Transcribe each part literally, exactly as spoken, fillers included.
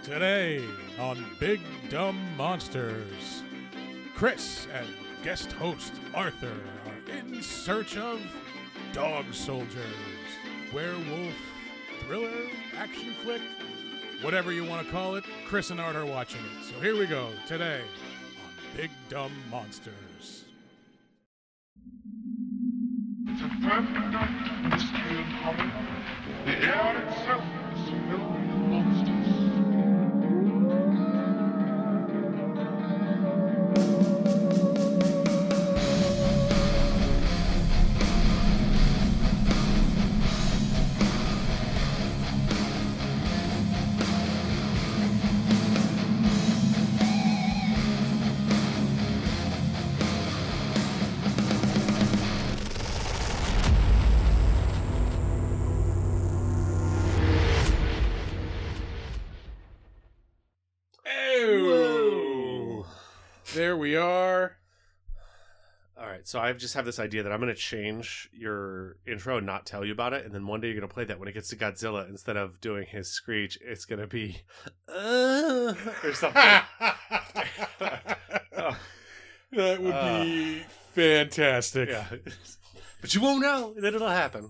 Today on Big Dumb Monsters, Chris and guest host Arthur are in search of dog soldiers, werewolf, thriller, action flick, whatever you want to call it. Chris and Art are watching it. So here we go today on Big Dumb Monsters. It's a perfect night, mystery and horror. The air itself is filled with monsters. There we are. All right, so I just have this idea that I'm going to change your intro and not tell you about it, and then one day you're going to play that when it gets to Godzilla, instead of doing his screech, it's going to be uh, or something. Oh. That would Uh, be fantastic. Yeah, but you won't know, and then it'll happen.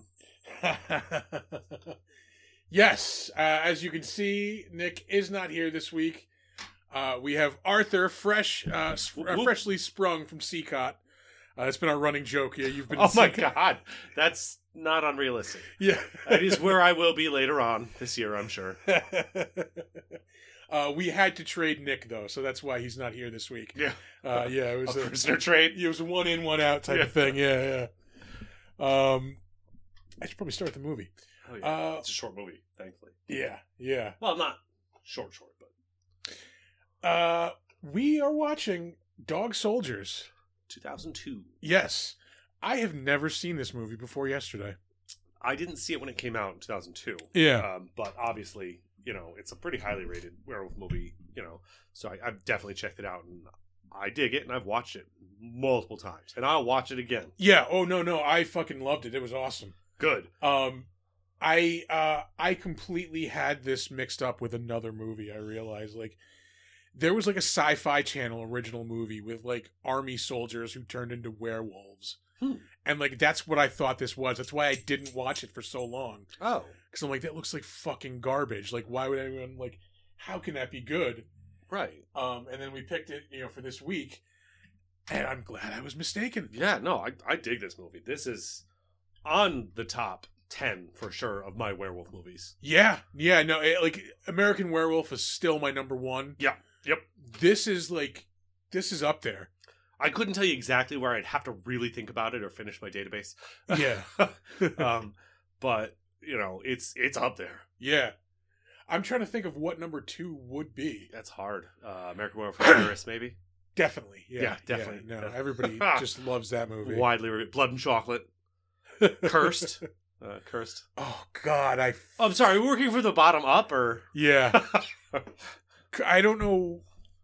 Yes, uh, as you can see, Nick is not here this week. Uh, we have Arthur, fresh, uh, sp- uh, freshly sprung from Seacott. Uh, it's been our running joke. Yeah, you've been. Oh my Seacott. god, that's not unrealistic. Yeah, That is where I will be later on this year, I'm sure. uh, we had to trade Nick though, so that's why he's not here this week. Yeah, uh, yeah, it was a a, prisoner trade. it was a one in, one out type Yeah. of thing. Yeah, yeah. Um, I should probably start the movie. Oh, yeah. Uh, It's a short movie, thankfully. Yeah, yeah. Well, not short, short, but Uh, we are watching Dog Soldiers. two thousand two. Yes. I have never seen this movie before yesterday. I didn't see it when it came out in two thousand two. Yeah. Um, but obviously, you know, it's a pretty highly rated werewolf movie, you know, so I, I've definitely checked it out, and I dig it, and I've watched it multiple times, and I'll watch it again. Yeah. Oh, no, no. I fucking loved it. It was awesome. Good. Um, I, uh, I completely had this mixed up with another movie. I realized, like, there was like a Sci-Fi Channel original movie with like army soldiers who turned into werewolves. Hmm. And like, that's what I thought this was. That's why I didn't watch it for so long. Oh. Because I'm like, that looks like fucking garbage. Like, why would anyone, like, how can that be good? Right. Um, and then we picked it, you know, for this week. And I'm glad I was mistaken. Yeah, no, I, I dig this movie. This is on the top ten, for sure, of my werewolf movies. Yeah. Yeah, no, it, like, American Werewolf is still my number one. Yeah. Yep. This is, like, this is up there. I couldn't tell you exactly where I'd have to really think about it or finish my database. Yeah. um, but, you know, it's it's up there. Yeah. I'm trying to think of what number two would be. That's hard. Uh, American Werewolf in Paris, maybe? Definitely. Yeah, Yeah, definitely. no, everybody just loves that movie. Widely reviewed. Blood and Chocolate. Cursed. Uh, cursed. Oh, God. I. F- Oh, I'm sorry. We're working from the bottom up, or yeah. I don't know.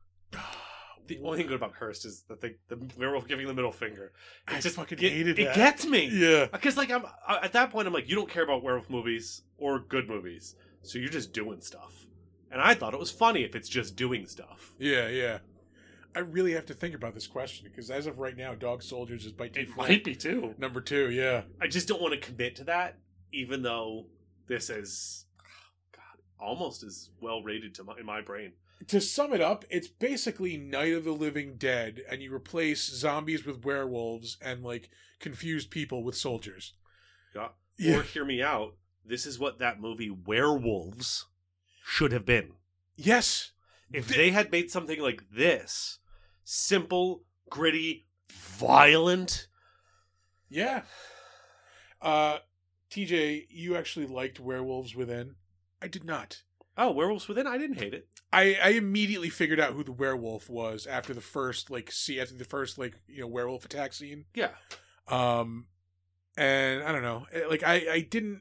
the only thing good about Cursed is that the the werewolf giving the middle finger. It I just fucking it, hated it that. gets me. Yeah. Because like I'm at that point, I'm like, you don't care about werewolf movies or good movies, so you're just doing stuff. And I thought it was funny if it's just doing stuff. Yeah, yeah. I really have to think about this question because as of right now, Dog Soldiers is by It default might be too. number two. Yeah. I just don't want to commit to that, even though this is, God, almost as well rated to my, in my brain. To sum it up, it's basically Night of the Living Dead, and you replace zombies with werewolves and like confused people with soldiers. Yeah. Yeah. Or hear me out. This is what that movie Werewolves should have been. Yes. If Th- they had made something like this, simple, gritty, violent. Yeah. Uh, T J, you actually liked Werewolves Within. I did not. Oh, Werewolves Within? I didn't hate it. I, I immediately figured out who the werewolf was after the first like see after the first like you know werewolf attack scene. Yeah. Um, and I don't know, like I I didn't.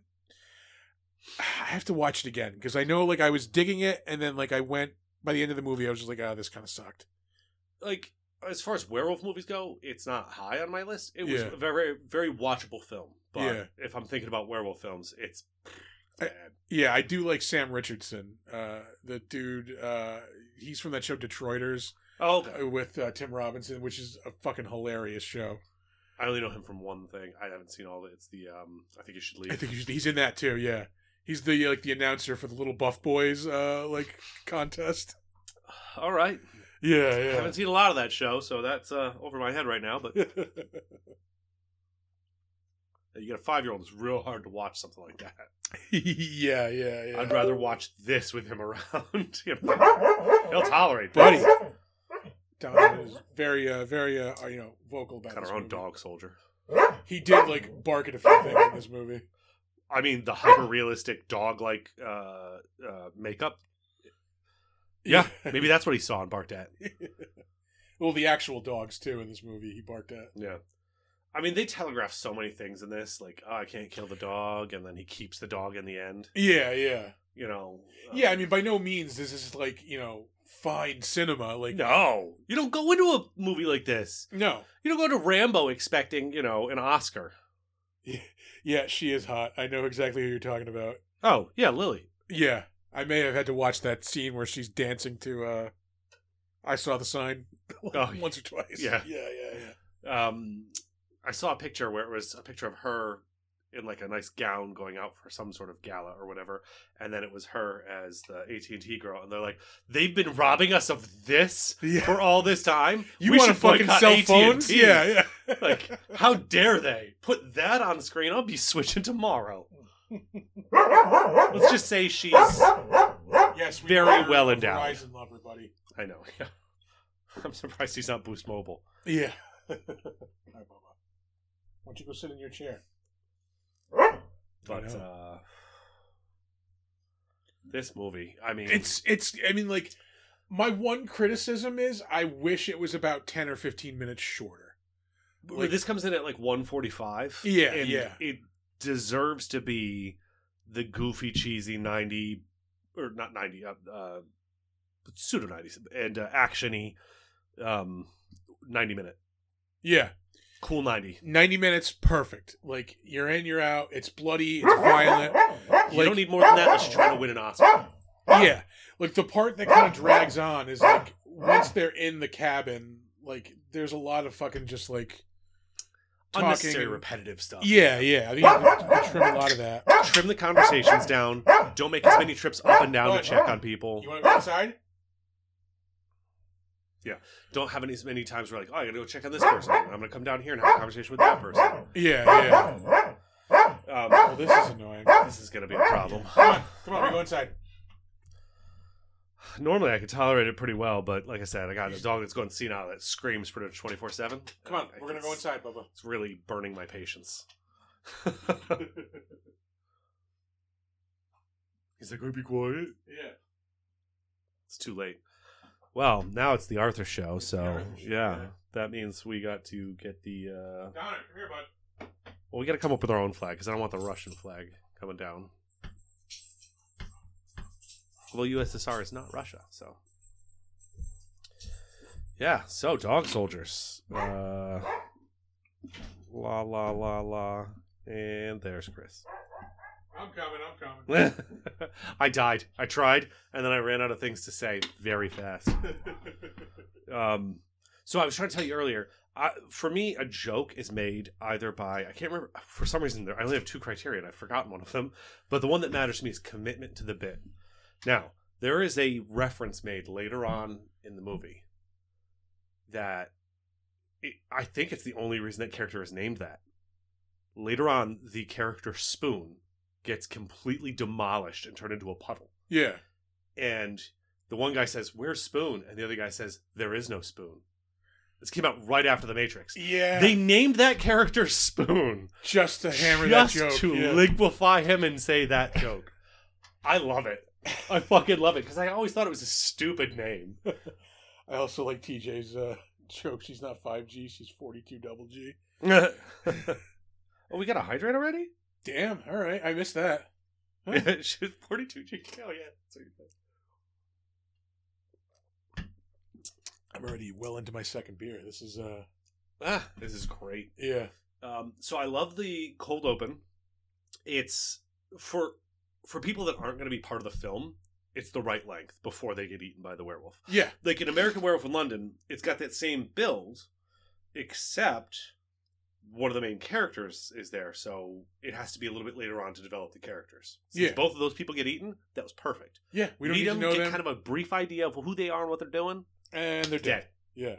I have to watch it again because I know like I was digging it, and then like I went by the end of the movie, I was just like, oh, this kind of sucked. Like, as far as werewolf movies go, it's not high on my list. It was Yeah. a very, very watchable film. But Yeah. if I'm thinking about werewolf films, it's bad. Yeah, I do like Sam Richardson. Uh, the dude, uh, he's from that show Detroiters Oh, okay. uh, with uh, Tim Robinson, which is a fucking hilarious show. I only know him from one thing. I haven't seen all of it. It's the um. I think you should leave. I think he's, he's in that too. Yeah, he's the like the announcer for the Little Buff Boys uh, like contest. All right. Yeah, I yeah. haven't seen a lot of that show, so that's uh, over my head right now. But you got a five-year-old. It's real hard to watch something like that. yeah, yeah, yeah. I'd rather watch this with him around. You know? He'll tolerate this. Buddy. Don is very, uh, very, uh, you know, vocal about Got this our own movie. dog soldier. He did like bark at a few things in this movie. I mean, the hyper-realistic dog-like uh, uh, makeup. Yeah, maybe that's what he saw and barked at. Well, the actual dogs too in this movie he barked at. Yeah. I mean, they telegraph so many things in this, like, oh, I can't kill the dog, and then he keeps the dog in the end. Yeah, yeah. You know? Uh, Yeah, I mean, by no means this is like, you know, fine cinema. Like, No. You don't go into a movie like this. no. You don't go to Rambo expecting, you know, an Oscar. Yeah, she is hot. I know exactly who you're talking about. Oh, yeah, Lily. Yeah, I may have had to watch that scene where she's dancing to, uh, I Saw the Sign Oh, once or twice. yeah. Yeah, yeah, yeah. Um, I saw a picture where it was a picture of her in like a nice gown going out for some sort of gala or whatever, and then it was her as the A T and T girl, and they're like, they've been robbing us of this Yeah. for all this time. You We want to should fucking boycott cell A T and phones? T." Yeah, yeah. Like, how dare they put that on screen? I'll be switching tomorrow. Let's just say she's. Yes, we Very are well a endowed. Verizon lover, buddy. I know. Yeah. I'm surprised he's not Boost Mobile. Yeah. All right, Bubba. Why don't you go sit in your chair? But know. uh, this movie, I mean, It's it's. I mean, like, my one criticism is I wish it was about ten or fifteen minutes shorter. Like, this comes in at like one forty-five. Yeah, and yeah. It deserves to be the goofy, cheesy ninety or not ninety, uh, uh pseudo nineties and uh, actiony um ninety minute. yeah, Cool ninety. ninety minutes, perfect. Like, you're in, you're out. It's bloody. It's violent. You Like- don't need more than that unless you're trying to win an Oscar. Yeah, like the part that kind of drags on is like once they're in the cabin, like there's a lot of fucking just like talking. Unnecessary, repetitive stuff. Yeah, yeah. I think you can trim a lot of that. Trim the conversations down. Don't make as many trips up and down to check on people. You want to go outside? Don't have any as many times where like, oh, I gotta go check on this person. I'm gonna come down here and have a conversation with that person. Yeah, yeah. Um, Well, this is annoying. this is gonna be a problem. Come on, come on, we go inside. Normally, I could tolerate it pretty well, but like I said, I got a dog that's going senile that screams pretty much twenty-four seven. Come on, we're gonna go inside, Bubba. It's really burning my patience. He's like, "I'd be quiet." Yeah. It's too late. Well, now it's the Arthur show, It's the so Arthur show, yeah, yeah. that means we got to get the. Uh, Connor, come here, bud. well, we got to come up with our own flag because I don't want the Russian flag coming down. Although U S S R is not Russia, so yeah. So dog soldiers, uh, la la la la, and there's Chris. I'm coming, I'm coming. I died. I tried, and then I ran out of things to say very fast. Um, so I was trying to tell you earlier. I, for me, a joke is made either by I can't remember for some reason. There, I only have two criteria, and I've forgotten one of them. But the one that matters to me is commitment to the bit. Now, there is a reference made later on in the movie that it, I think it's the only reason that character is named that. Later on, the character Spoon gets completely demolished and turned into a puddle. Yeah. And the one guy says, "Where's Spoon?" And the other guy says, "There is no Spoon." This came out right after The Matrix. Yeah. They named that character Spoon just to hammer just that joke. to yeah. liquefy him and say that joke. I love it. I fucking love it because I always thought it was a stupid name. I also like T J's uh, joke. She's not five G, she's forty-two double G. Oh, we got a hydrate already? Damn, all right. I missed that. Huh? She's forty-two G. Oh, yeah. That's what you said. I'm already well into my second beer. This is, uh, Ah, this is great. yeah. Um, so I love the cold open. It's for for people that aren't going to be part of the film, it's the right length before they get eaten by the werewolf. Yeah. Like in American Werewolf in London, it's got that same build, except one of the main characters is there, so it has to be a little bit later on to develop the characters. Since Yeah. both of those people get eaten, that was perfect. Yeah, we don't Meet need them, to know get them. kind of a brief idea of who they are and what they're doing. And they're dead. Dead. Yeah.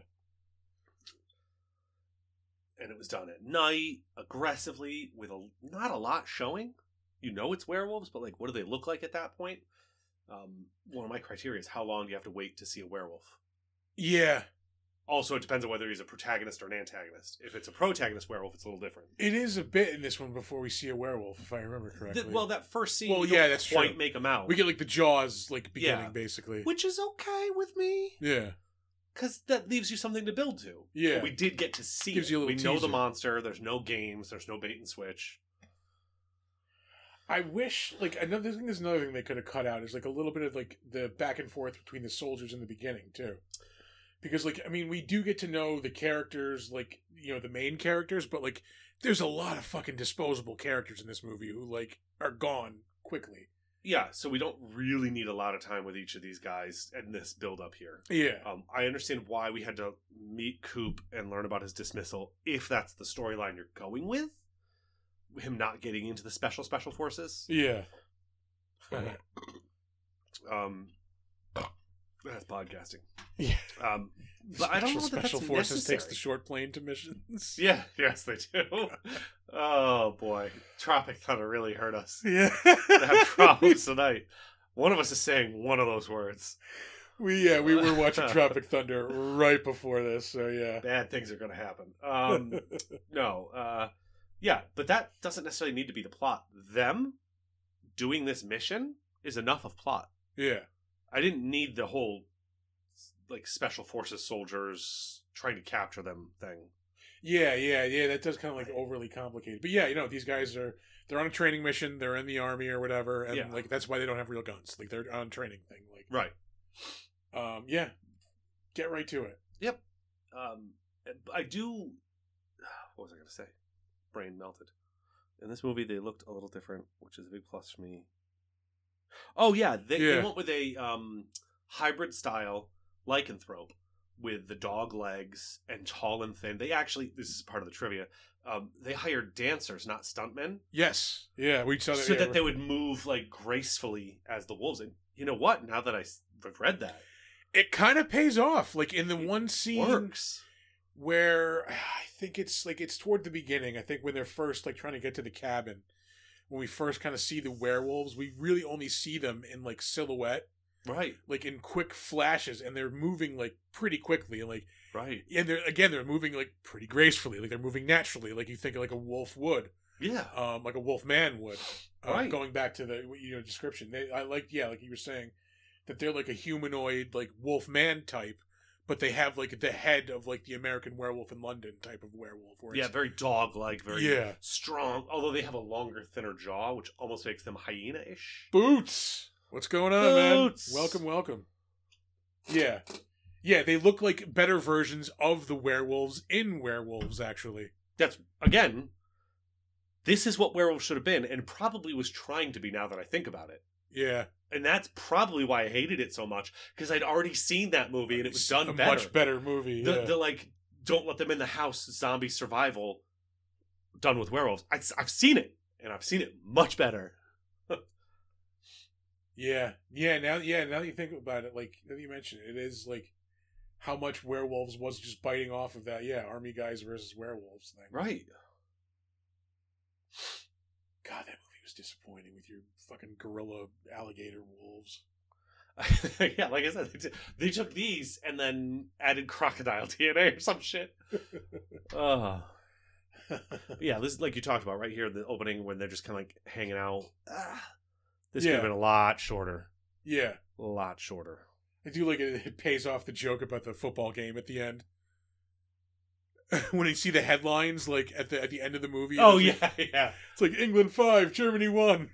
And it was done at night, aggressively, with a, not a lot showing. You know it's werewolves, but like, what do they look like at that point? Um, one of my criteria is how long do you have to wait to see a werewolf? Yeah. Also, it depends on whether he's a protagonist or an antagonist. If it's a protagonist werewolf, it's a little different. It is a bit in this one before we see a werewolf, if I remember correctly. The, well, that first scene, Well, you yeah, don't that's quite true. make them out. We get like the Jaws like beginning, Yeah. basically. Which is okay with me, Yeah. because that leaves you something to build to. Yeah. But we did get to see Gives it. you a little we know teaser. the monster. There's no games. There's no bait and switch. I wish, like, another thing. There's another thing they could have cut out is like a little bit of like the back and forth between the soldiers in the beginning too, because like I mean we do get to know the characters, like you know the main characters, but like there's a lot of fucking disposable characters in this movie who like are gone quickly. Yeah, so we don't really need a lot of time with each of these guys in this build up here. Yeah, Um, I understand why we had to meet Coop and learn about his dismissal, if that's the storyline you're going with. Him not getting into the special special forces. yeah. um, that's podcasting. Yeah. Um, but I don't know that Special that's Forces necessary. takes the short plane to missions. Yeah, yes, they do. Oh boy, Tropic Thunder really hurt us. Yeah. I have problems tonight. One of us is saying one of those words. We yeah we were watching Tropic Thunder right before this, so yeah. Bad things are going to happen. Um, no, uh, yeah, but that doesn't necessarily need to be the plot. Them doing this mission is enough of plot. Yeah. I didn't need the whole like special forces soldiers trying to capture them thing. Yeah, yeah, yeah. That does kind of like overly complicated. But yeah, you know, these guys are they're on a training mission. They're in the army or whatever, and Yeah. like that's why they don't have real guns. Like they're on a training thing. Like, Right. um, yeah, get right to it. Yep. Um, I do. What was I going to say? Brain melted. In this movie, they looked a little different, which is a big plus for me. Oh yeah, they, Yeah. they went with a um, hybrid style lycanthrope with the dog legs and tall and thin. They actually, this is part of the trivia. Um, they hired dancers, not stuntmen, Yes, yeah, we saw that. so yeah, that they would move like gracefully as the wolves. And you know what? Now that I s- I've read that, it kind of pays off. Like in the It one scene works. where I think it's like it's toward the beginning. I think when they're first like trying to get to the cabin, when we first kind of see the werewolves, we really only see them in like silhouette, Right, like in quick flashes, and they're moving like pretty quickly, and like right. and they're again they're moving like pretty gracefully, like they're moving naturally, like you think like a wolf would, Yeah. um, like a wolf man would. Uh, Right. Going back to the you know description, they I like yeah, like you were saying, that they're like a humanoid like wolf man type, but they have like the head of like the American Werewolf in London type of werewolf. Where Yeah, it's- very dog-like, very Yeah. strong. Although they have a longer, thinner jaw, which almost makes them hyena-ish. Boots. What's going on, Boots. man? Welcome, welcome. Yeah, yeah. They look like better versions of the werewolves in Werewolves, actually. That's again. This is what werewolves should have been, and probably was trying to be. Now that I think about it, Yeah, and that's probably why I hated it so much, because I'd already seen that movie and it was done a better. much better movie. The, yeah. the like, don't let them in the house zombie survival, done with werewolves. I, I've seen it, and I've seen it much better. Yeah, yeah. Now, yeah. Now that you think about it, like now that you mention it, it is like how much Werewolves was just biting off of that. Yeah, army guys versus werewolves thing. Right. God, that movie was disappointing with your fucking gorilla alligator wolves. Yeah, like I said, they, t- they took these and then added crocodile D N A or some shit. Oh. Yeah, this is like you talked about right here, the opening when they're just kind of like hanging out. Ah, this could Yeah. have been a lot shorter. Yeah, A lot shorter. I do like it. It pays off the joke about the football game at the end. When you see the headlines, like at the at the end of the movie. Oh, it's yeah, like, yeah. it's like England five, Germany one.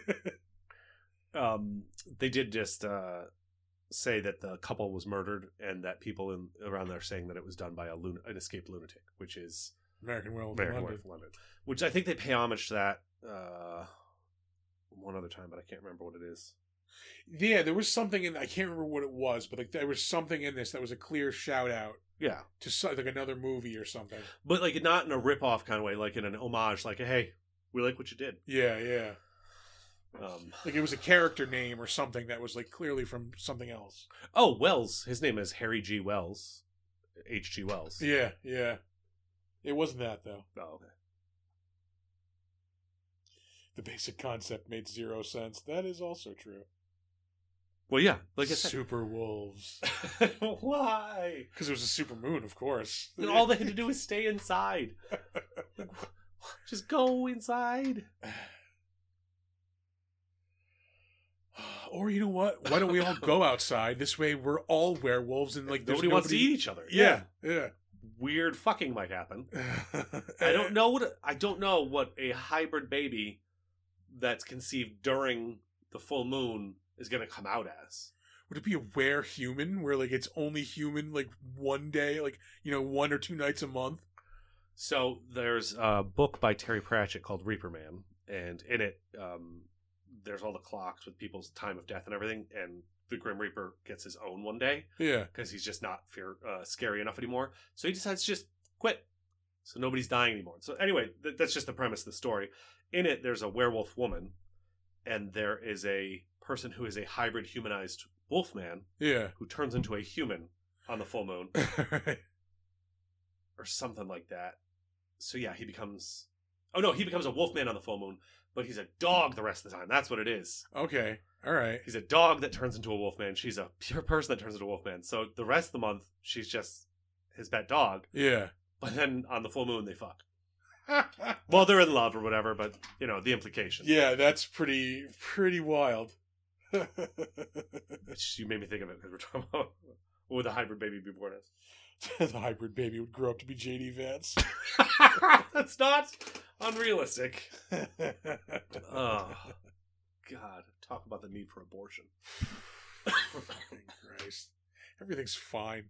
Um, they did just uh, say that the couple was murdered and that people in around there saying that it was done by a lun- an escaped lunatic, which is American Werewolf in American London. Werewolf in London. Which I think they pay homage to that. Uh, one other time, but I can't remember what it is. Yeah, there was something in. I can't remember what it was, but like there was something in this that was a clear shout out. Yeah, to so- like another movie or something. But like not in a rip off kind of way, like in an homage, like hey, we like what you did. Yeah, yeah. Um, like it was a character name or something that was like clearly from something else. Oh, Wells. His name is Harry G. Wells. H G. Wells. Yeah, yeah. It wasn't that though. Oh, okay. The basic concept made zero sense. That is also true. Well, yeah, like I said, super wolves. Why? Because it was a super moon, of course. And all they had to do was stay inside. Just go inside. Or you know what? Why don't we all go outside? This way, we're all werewolves, and like nobody, nobody wants to eat each other. Yeah, yeah. Weird fucking might happen. I don't know what I don't know what a hybrid baby that's conceived during the full moon is going to come out as. Would it be a were human, where like it's only human like one day, like you know, one or two nights a month? So there's a book by Terry Pratchett called Reaper Man, and in it, um, there's all the clocks with people's time of death and everything, and the Grim Reaper gets his own one day. Yeah. Because he's just not fear uh, scary enough anymore. So he decides to just quit. So nobody's dying anymore. So anyway, th- that's just the premise of the story. In it, there's a werewolf woman, and there is a person who is a hybrid humanized wolf man. Yeah. Who turns into a human on the full moon. Right. Or something like that. So yeah, he becomes... Oh no, he becomes a wolf man on the full moon. But he's a dog the rest of the time. That's what it is. Okay. All right. He's a dog that turns into a wolf man. She's a pure person that turns into a wolf man. So the rest of the month, she's just his pet dog. Yeah. But then on the full moon, they fuck. Well, they're in love or whatever, but, you know, the implication. Yeah, that's pretty, pretty wild. It's, you made me think of it because we're talking about what would the hybrid baby be born as? The hybrid baby would grow up to be J D Vance. That's not unrealistic. Oh, God. Talk about the need for abortion. Christ. Everything's fine.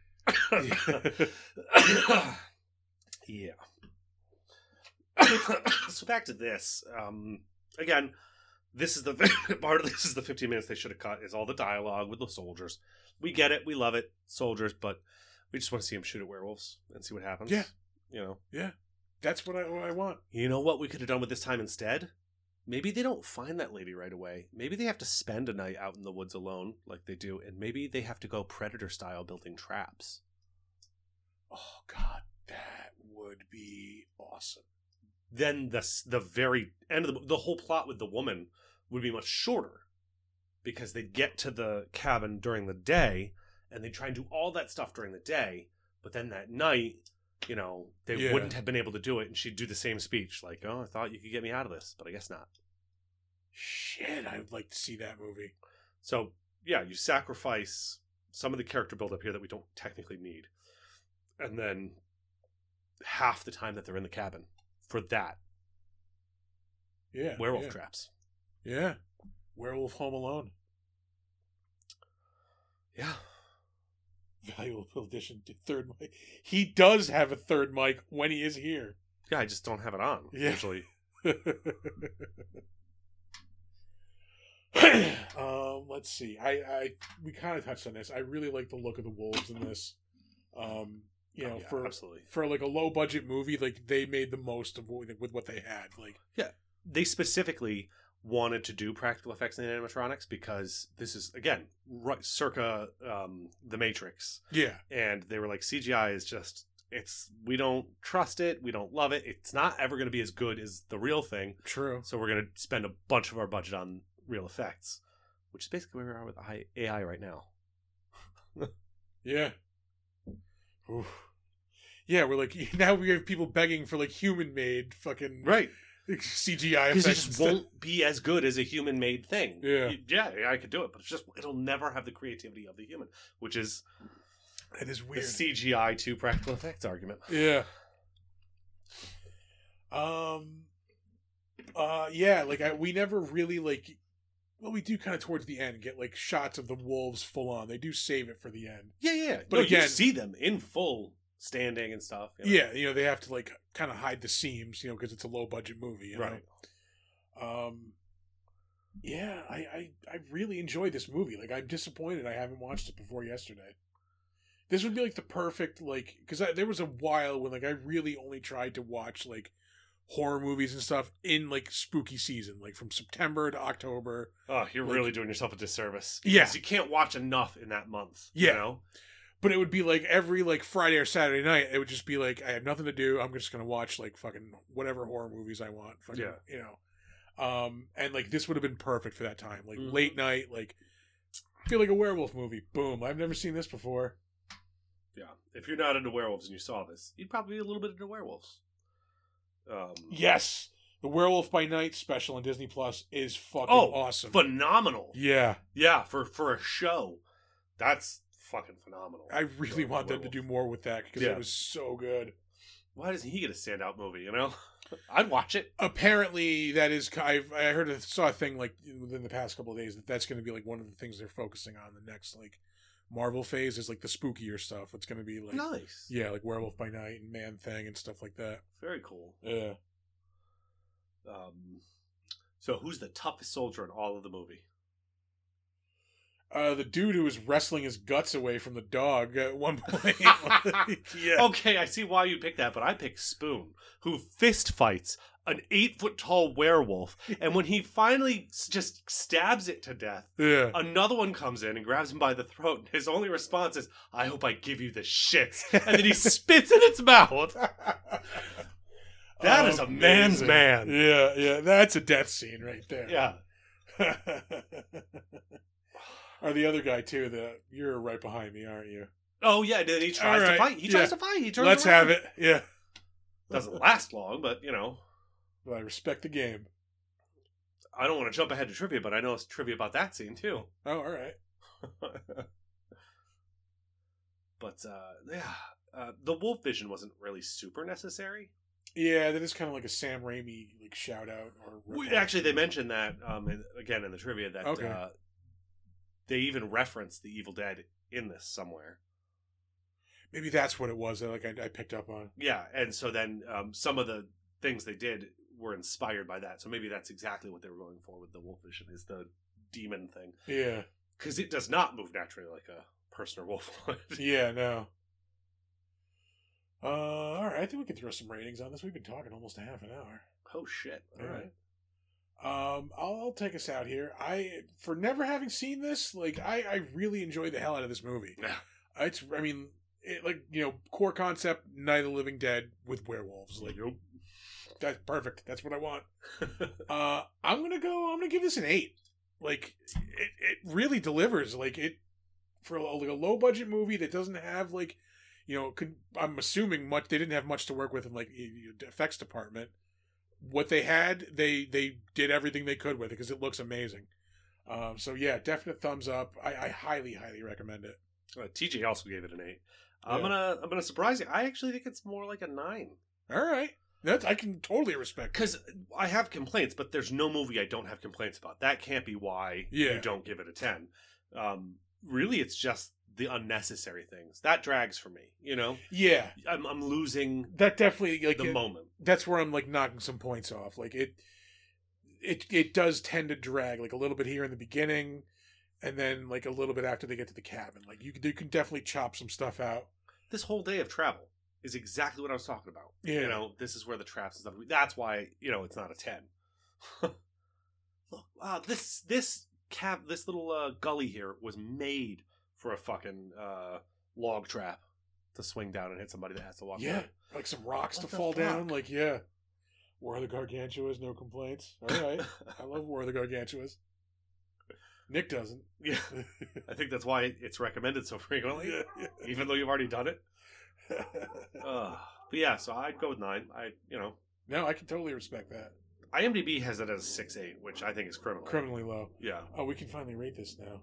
Yeah. So back to this. Um, again, this is the part of this is the fifteen minutes they should have cut is all the dialogue with the soldiers. We get it. We love it. Soldiers, but we just want to see them shoot at werewolves and see what happens. Yeah. You know? Yeah. That's what I, what I want. You know what we could have done with this time instead? Maybe they don't find that lady right away. Maybe they have to spend a night out in the woods alone like they do, and maybe they have to go Predator style building traps. Oh, God. That would be awesome. Then the, the very end of the the whole plot with the woman would be much shorter because they'd get to the cabin during the day and they'd try and do all that stuff during the day, but then that night, you know, they Yeah. wouldn't have been able to do it, and she'd do the same speech like, oh, I thought you could get me out of this, but I guess not. Shit, I would like to see that movie. So, yeah, you sacrifice some of the character build-up here that we don't technically need, and then half the time that they're in the cabin for that. Yeah. Werewolf yeah. traps. Yeah. Werewolf Home Alone. Yeah. Valuable addition to third mic. He does have a third mic when he is here. Yeah, I just don't have it on, Yeah. usually. um, let's see. I, I we kind of touched on this. I really like the look of the wolves in this. Um, you know, Oh, yeah, for absolutely. for like a low budget movie, like they made the most of what, with what they had. Like, Yeah, they specifically wanted to do practical effects and animatronics because this is, again, right, circa um, The Matrix. yeah, And they were like, C G I is just, it's, we don't trust it, we don't love it, it's not ever going to be as good as the real thing, true. so we're going to spend a bunch of our budget on real effects, which is basically where we are with A I right now. Yeah. Oof. Yeah, we're like, now we have people begging for like human made fucking Right. C G I Because effects. it just instead. won't be as good as a human-made thing. Yeah. You- yeah, I could do it, but it's just it'll never have the creativity of the human, which is It is the weird. C G I to practical effects argument. Yeah. Um. Uh. Yeah. Like I, we never really like. Well, we do kind of towards the end get like shots of the wolves full on. They do save it for the end. Yeah, yeah. But No, again- you see them in full standing and stuff. you know. Yeah, you know they have to like kind of hide the seams, you know, because it's a low budget movie, you know? Right. Um. Yeah, I, I, I really enjoyed this movie. Like, I'm disappointed I haven't watched it before yesterday. This would be like the perfect, like, because there was a while when like I really only tried to watch like horror movies and stuff in like spooky season, like from September to October. Oh, you're Like- really doing yourself a disservice. Yeah. Because you can't watch enough in that month. Yeah. You know? But it would be like every like Friday or Saturday night, it would just be like I have nothing to do. I'm just gonna watch like fucking whatever horror movies I want. Fucking, Yeah. you know. Um, and like this would have been perfect for that time, like Mhm. late night, like feel like a werewolf movie. Boom! I've never seen this before. Yeah. If you're not into werewolves and you saw this, you'd probably be a little bit into werewolves. Um, Yes, the Werewolf by Night special on Disney Plus is fucking Oh, awesome. Phenomenal. Yeah, Yeah, for, for a show. That's fucking phenomenal. I really The want them to werewolf. do more with that because Yeah. it was so good. Why doesn't he get a standout movie, you know? I'd watch it. Apparently, that is. I've I heard a, saw a thing like within the past couple of days that that's going to be like one of the things they're focusing on the next like Marvel phase is like the spookier stuff. It's going to be like Nice. yeah, like Werewolf by Night and Man Thing and stuff like that. Very cool. Yeah. Um, so who's the toughest soldier in all of the movie? Uh, the dude who was wrestling his guts away from the dog at one point. yeah. Okay, I see why you picked that, but I picked Spoon, who fist fights an eight foot tall werewolf, and when he finally s- just stabs it to death, Yeah. another one comes in and grabs him by the throat, and his only response is, "I hope I give you the shits," and then he spits in its mouth. That is a man's Amazing. man. Yeah, yeah, that's a death scene right there. Yeah. Or the other guy too. The you're right behind me, aren't you? Oh yeah, then he tries All right, to fight. He tries yeah. to fight. He turns Let's around. have it. Yeah. Doesn't last long, but you know, Well, I respect the game. I don't want to jump ahead to trivia, but I know it's trivia about that scene too. Oh, all right. But uh, yeah, uh, the wolf vision wasn't really super necessary. Yeah, that is kind of like a Sam Raimi like shout out or We, rip-off. actually, they mentioned that um, in, again in the trivia that Okay. uh, they even referenced the Evil Dead in this somewhere. Maybe that's what it was that like I, I picked up on. Yeah, and so then um, some of the things they did were inspired by that. So maybe that's exactly what they were going for with the wolf vision, is the demon thing, Yeah. because it does not move naturally like a person or wolf would. Yeah. No. Uh, all right. I think we can throw some ratings on this. We've been talking almost a half an hour. Oh shit! All Yeah. right. Um, I'll, I'll take us out here. I for never having seen this, like I, I really enjoyed the hell out of this movie. Yeah. It's, I mean, it, like you know, core concept: Night of the Living Dead with werewolves. Like, Yep. that's perfect. That's what I want. Uh, I'm gonna go. I'm gonna give this an eight. Like, it, it really delivers. Like it for a, like a low budget movie that doesn't have like, you know, could, I'm assuming much. They didn't have much to work with in like the effects department. What they had, they they did everything they could with it because it looks amazing. Um, so yeah, definite thumbs up. I, I highly, highly recommend it. Uh, T J also gave it an eight. I'm Yeah. gonna I'm gonna surprise you. I actually think it's more like a nine. All right, that's I can totally respect. Because I have complaints, but there's no movie I don't have complaints about. That can't be why Yeah. you don't give it a ten. Um, really, it's just the unnecessary things that drags for me. You know, Yeah, I'm I'm losing that definitely like the it- moment. that's where I'm like knocking some points off. Like it, it it does tend to drag like a little bit here in the beginning, and then like a little bit after they get to the cabin. Like you, you can definitely chop some stuff out. This whole day of travel is exactly what I was talking about. Yeah. You know, this is where the traps and stuff. That's why you know it's not a ten. Look, wow, this this cab, this little uh, gully here was made for a fucking uh, log trap to swing down and hit somebody that has to walk. Yeah, down. like some rocks What to the fall down. fuck? Like yeah, War of the Gargantuas, no complaints. All right, I love War of the Gargantuas. Nick doesn't. Yeah, I think that's why it's recommended so frequently, Yeah, even though you've already done it. yeah. Uh, but yeah, so I'd go with nine. I, you know, No, I can totally respect that. IMDb has it as a six eight, which I think is criminal. Criminally low. Yeah. Oh, we can finally rate this now.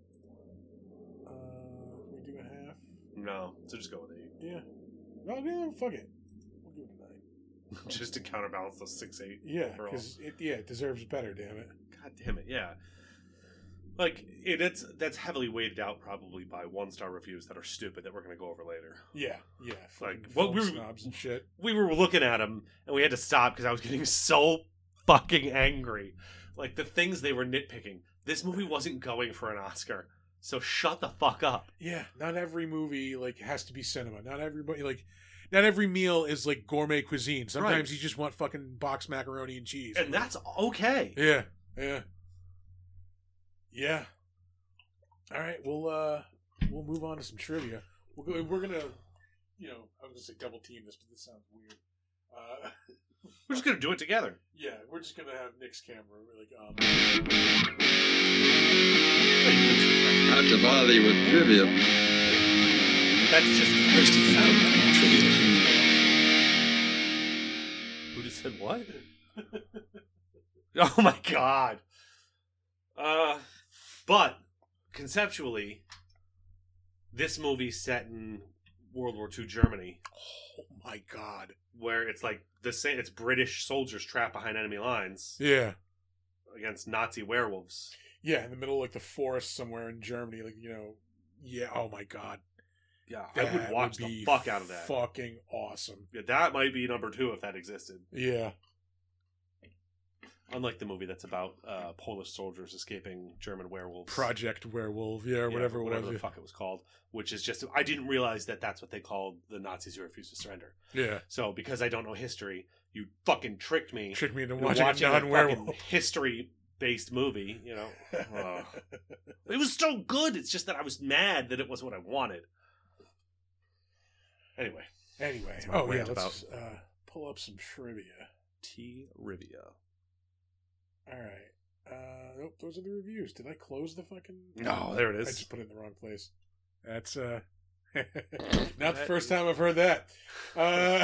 Uh, can we do a half? No, so just go with eight, Yeah. Well, yeah, fuck it. We'll give it a nine. just to counterbalance the six eight. Yeah, overall. because it yeah it deserves better. Damn it. God damn it, yeah. Like it, it's that's heavily weighted out probably by one star reviews that are stupid that we're going to go over later. Yeah, yeah. Like, fucking what film we were- snobs and shit. We were looking at them and we had to stop because I was getting so fucking angry. Like, the things they were nitpicking. This movie wasn't going for an Oscar, so shut the fuck up. Yeah, not every movie like has to be cinema. Not everybody like, not every meal is like gourmet cuisine. Sometimes Right. you just want fucking box macaroni and cheese, And that's okay. yeah, yeah, yeah. All right, we'll uh, we'll move on to some trivia. We'll go, we're gonna, you know, I was gonna say double team this, but this sounds weird. Uh, We're just gonna do it together. yeah, we're just gonna have Nick's camera. We're like, um, Not to bother you with trivia. That's just the first sound. Who just said what? Oh my god. Uh, but conceptually, this movie's set in World War Two Germany, oh my god. where it's like the same. It's British soldiers trapped behind enemy lines Yeah. against Nazi werewolves. Yeah, in the middle of like the forest somewhere in Germany, like, you know, yeah, oh my god. Yeah, I would That watch would the be fuck out of that. Fucking awesome. Yeah, that might be number two if that existed. Yeah. Unlike the movie that's about uh, Polish soldiers escaping German werewolves. Project Werewolf, yeah, or Yeah, whatever it whatever was. the fuck it was called, which is just I didn't realize that that's what they called the Nazis who refused to surrender. Yeah. So because I don't know history, you fucking tricked me Tricked me into into watching, watching a a non-werewolf. fucking history-based movie. You know, Ugh. It was so good. It's just that I was mad that it wasn't what I wanted. Anyway, Anyway, That's my oh yeah, rant let's uh, pull up some trivia. T-Rivia. All right. Uh, nope, those are the reviews. Did I close the fucking? No, there it I is. just put it in the wrong place. That's uh, not the first time I've heard that. Uh,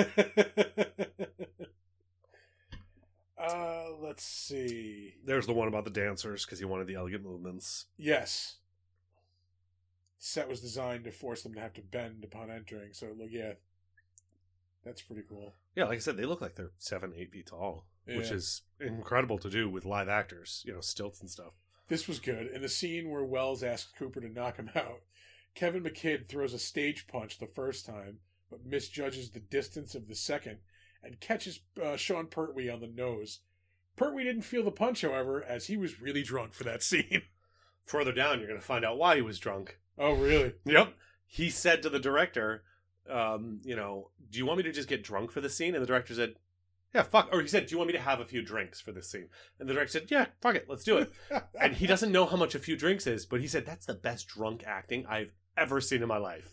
uh, let's see. There's the one about the dancers because he wanted the elegant movements. Yes. Set was designed to force them to have to bend upon entering. So, look, yeah, that's pretty cool. Yeah, like I said, they look like they're seven, eight feet tall, which Yeah. is incredible to do with live actors, you know, stilts and stuff. This was good. In the scene where Wells asks Cooper to knock him out, Kevin McKidd throws a stage punch the first time, but misjudges the distance of the second and catches uh, Sean Pertwee on the nose. Pertwee didn't feel the punch, however, as he was really drunk for that scene. Further down, you're going to find out why he was drunk. Oh, really? Yep. He said to the director, um, you know, do you want me to just get drunk for the scene? And the director said, yeah, fuck. Or he said, do you want me to have a few drinks for this scene? And the director said, yeah, fuck it, let's do it. And he doesn't know how much a few drinks is, but he said, that's the best drunk acting I've ever seen in my life.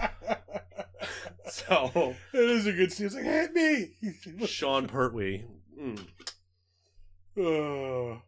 So, That is a good scene. It's like, hit me! Sean Pertwee, mm, Oh.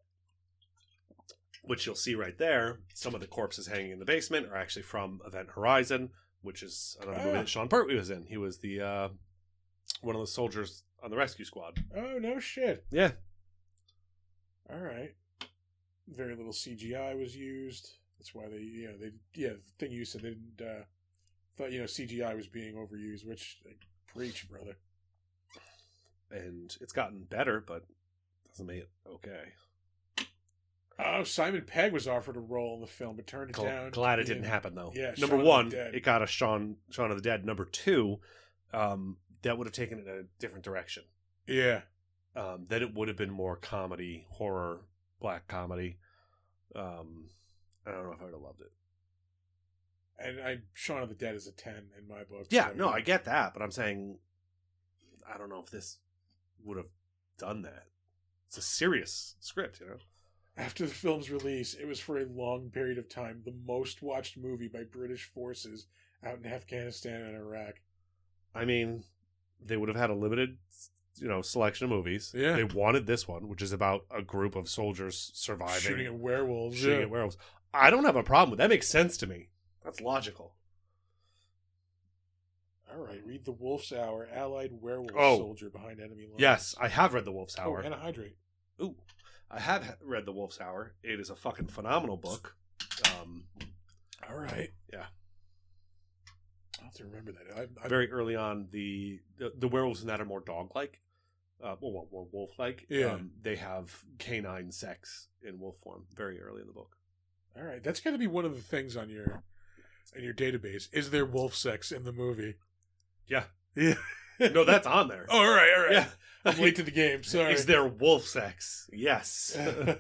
which you'll see right there, some of the corpses hanging in the basement are actually from Event Horizon, which is another movie Ah. that Sean Pertwee was in. He was the uh, one of the soldiers on the rescue squad. Oh, no shit. Yeah. All right. Very little C G I was used. That's why they, you know, they, yeah, the thing you said, they didn't, uh, thought, you know, C G I was being overused, which, like, preach, brother. And it's gotten better, but doesn't make it okay. Oh, Simon Pegg was offered a role in the film, but turned it Gl- down. Glad it Yeah. didn't happen, though. Yeah, Number Shaun of the one, Dead. it got us Shaun, Shaun of the Dead. Number two, um, that would have taken it in a different direction. Yeah. Um, then it would have been more comedy, horror, black comedy. Um, I don't know if I would have loved it. And I, Shaun of the Dead is a ten in my book. Yeah, so, no, I get that, but I'm saying I don't know if this would have done that. It's a serious script, you know? After the film's release, it was for a long period of time the most watched movie by British forces out in Afghanistan and Iraq. I mean, they would have had a limited, you know, selection of movies. Yeah. They wanted this one, which is about a group of soldiers surviving. Shooting at werewolves. shooting yeah. at werewolves. I don't have a problem with that. That makes sense to me. That's logical. All right, read The Wolf's Hour, Allied werewolf Oh. soldier behind enemy lines. Yes, I have read The Wolf's Oh, Hour. and a hydrate. Ooh, I have ha- read The Wolf's Hour. It is a fucking phenomenal book. Um, All right. Yeah. I'll have to remember that. I, I, very early on, the, the the werewolves in that are more dog-like, uh, well, well, more wolf-like. Yeah. Um, they have canine sex in wolf form very early in the book. all right, that's got to be one of the things on your in your database. Is there wolf sex in the movie? Yeah. Yeah. No, that's on there. Oh, all right, all right. Yeah. I'm late to the game. Sorry. Is there wolf sex? Yes.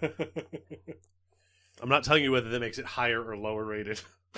I'm not telling you whether that makes it higher or lower rated.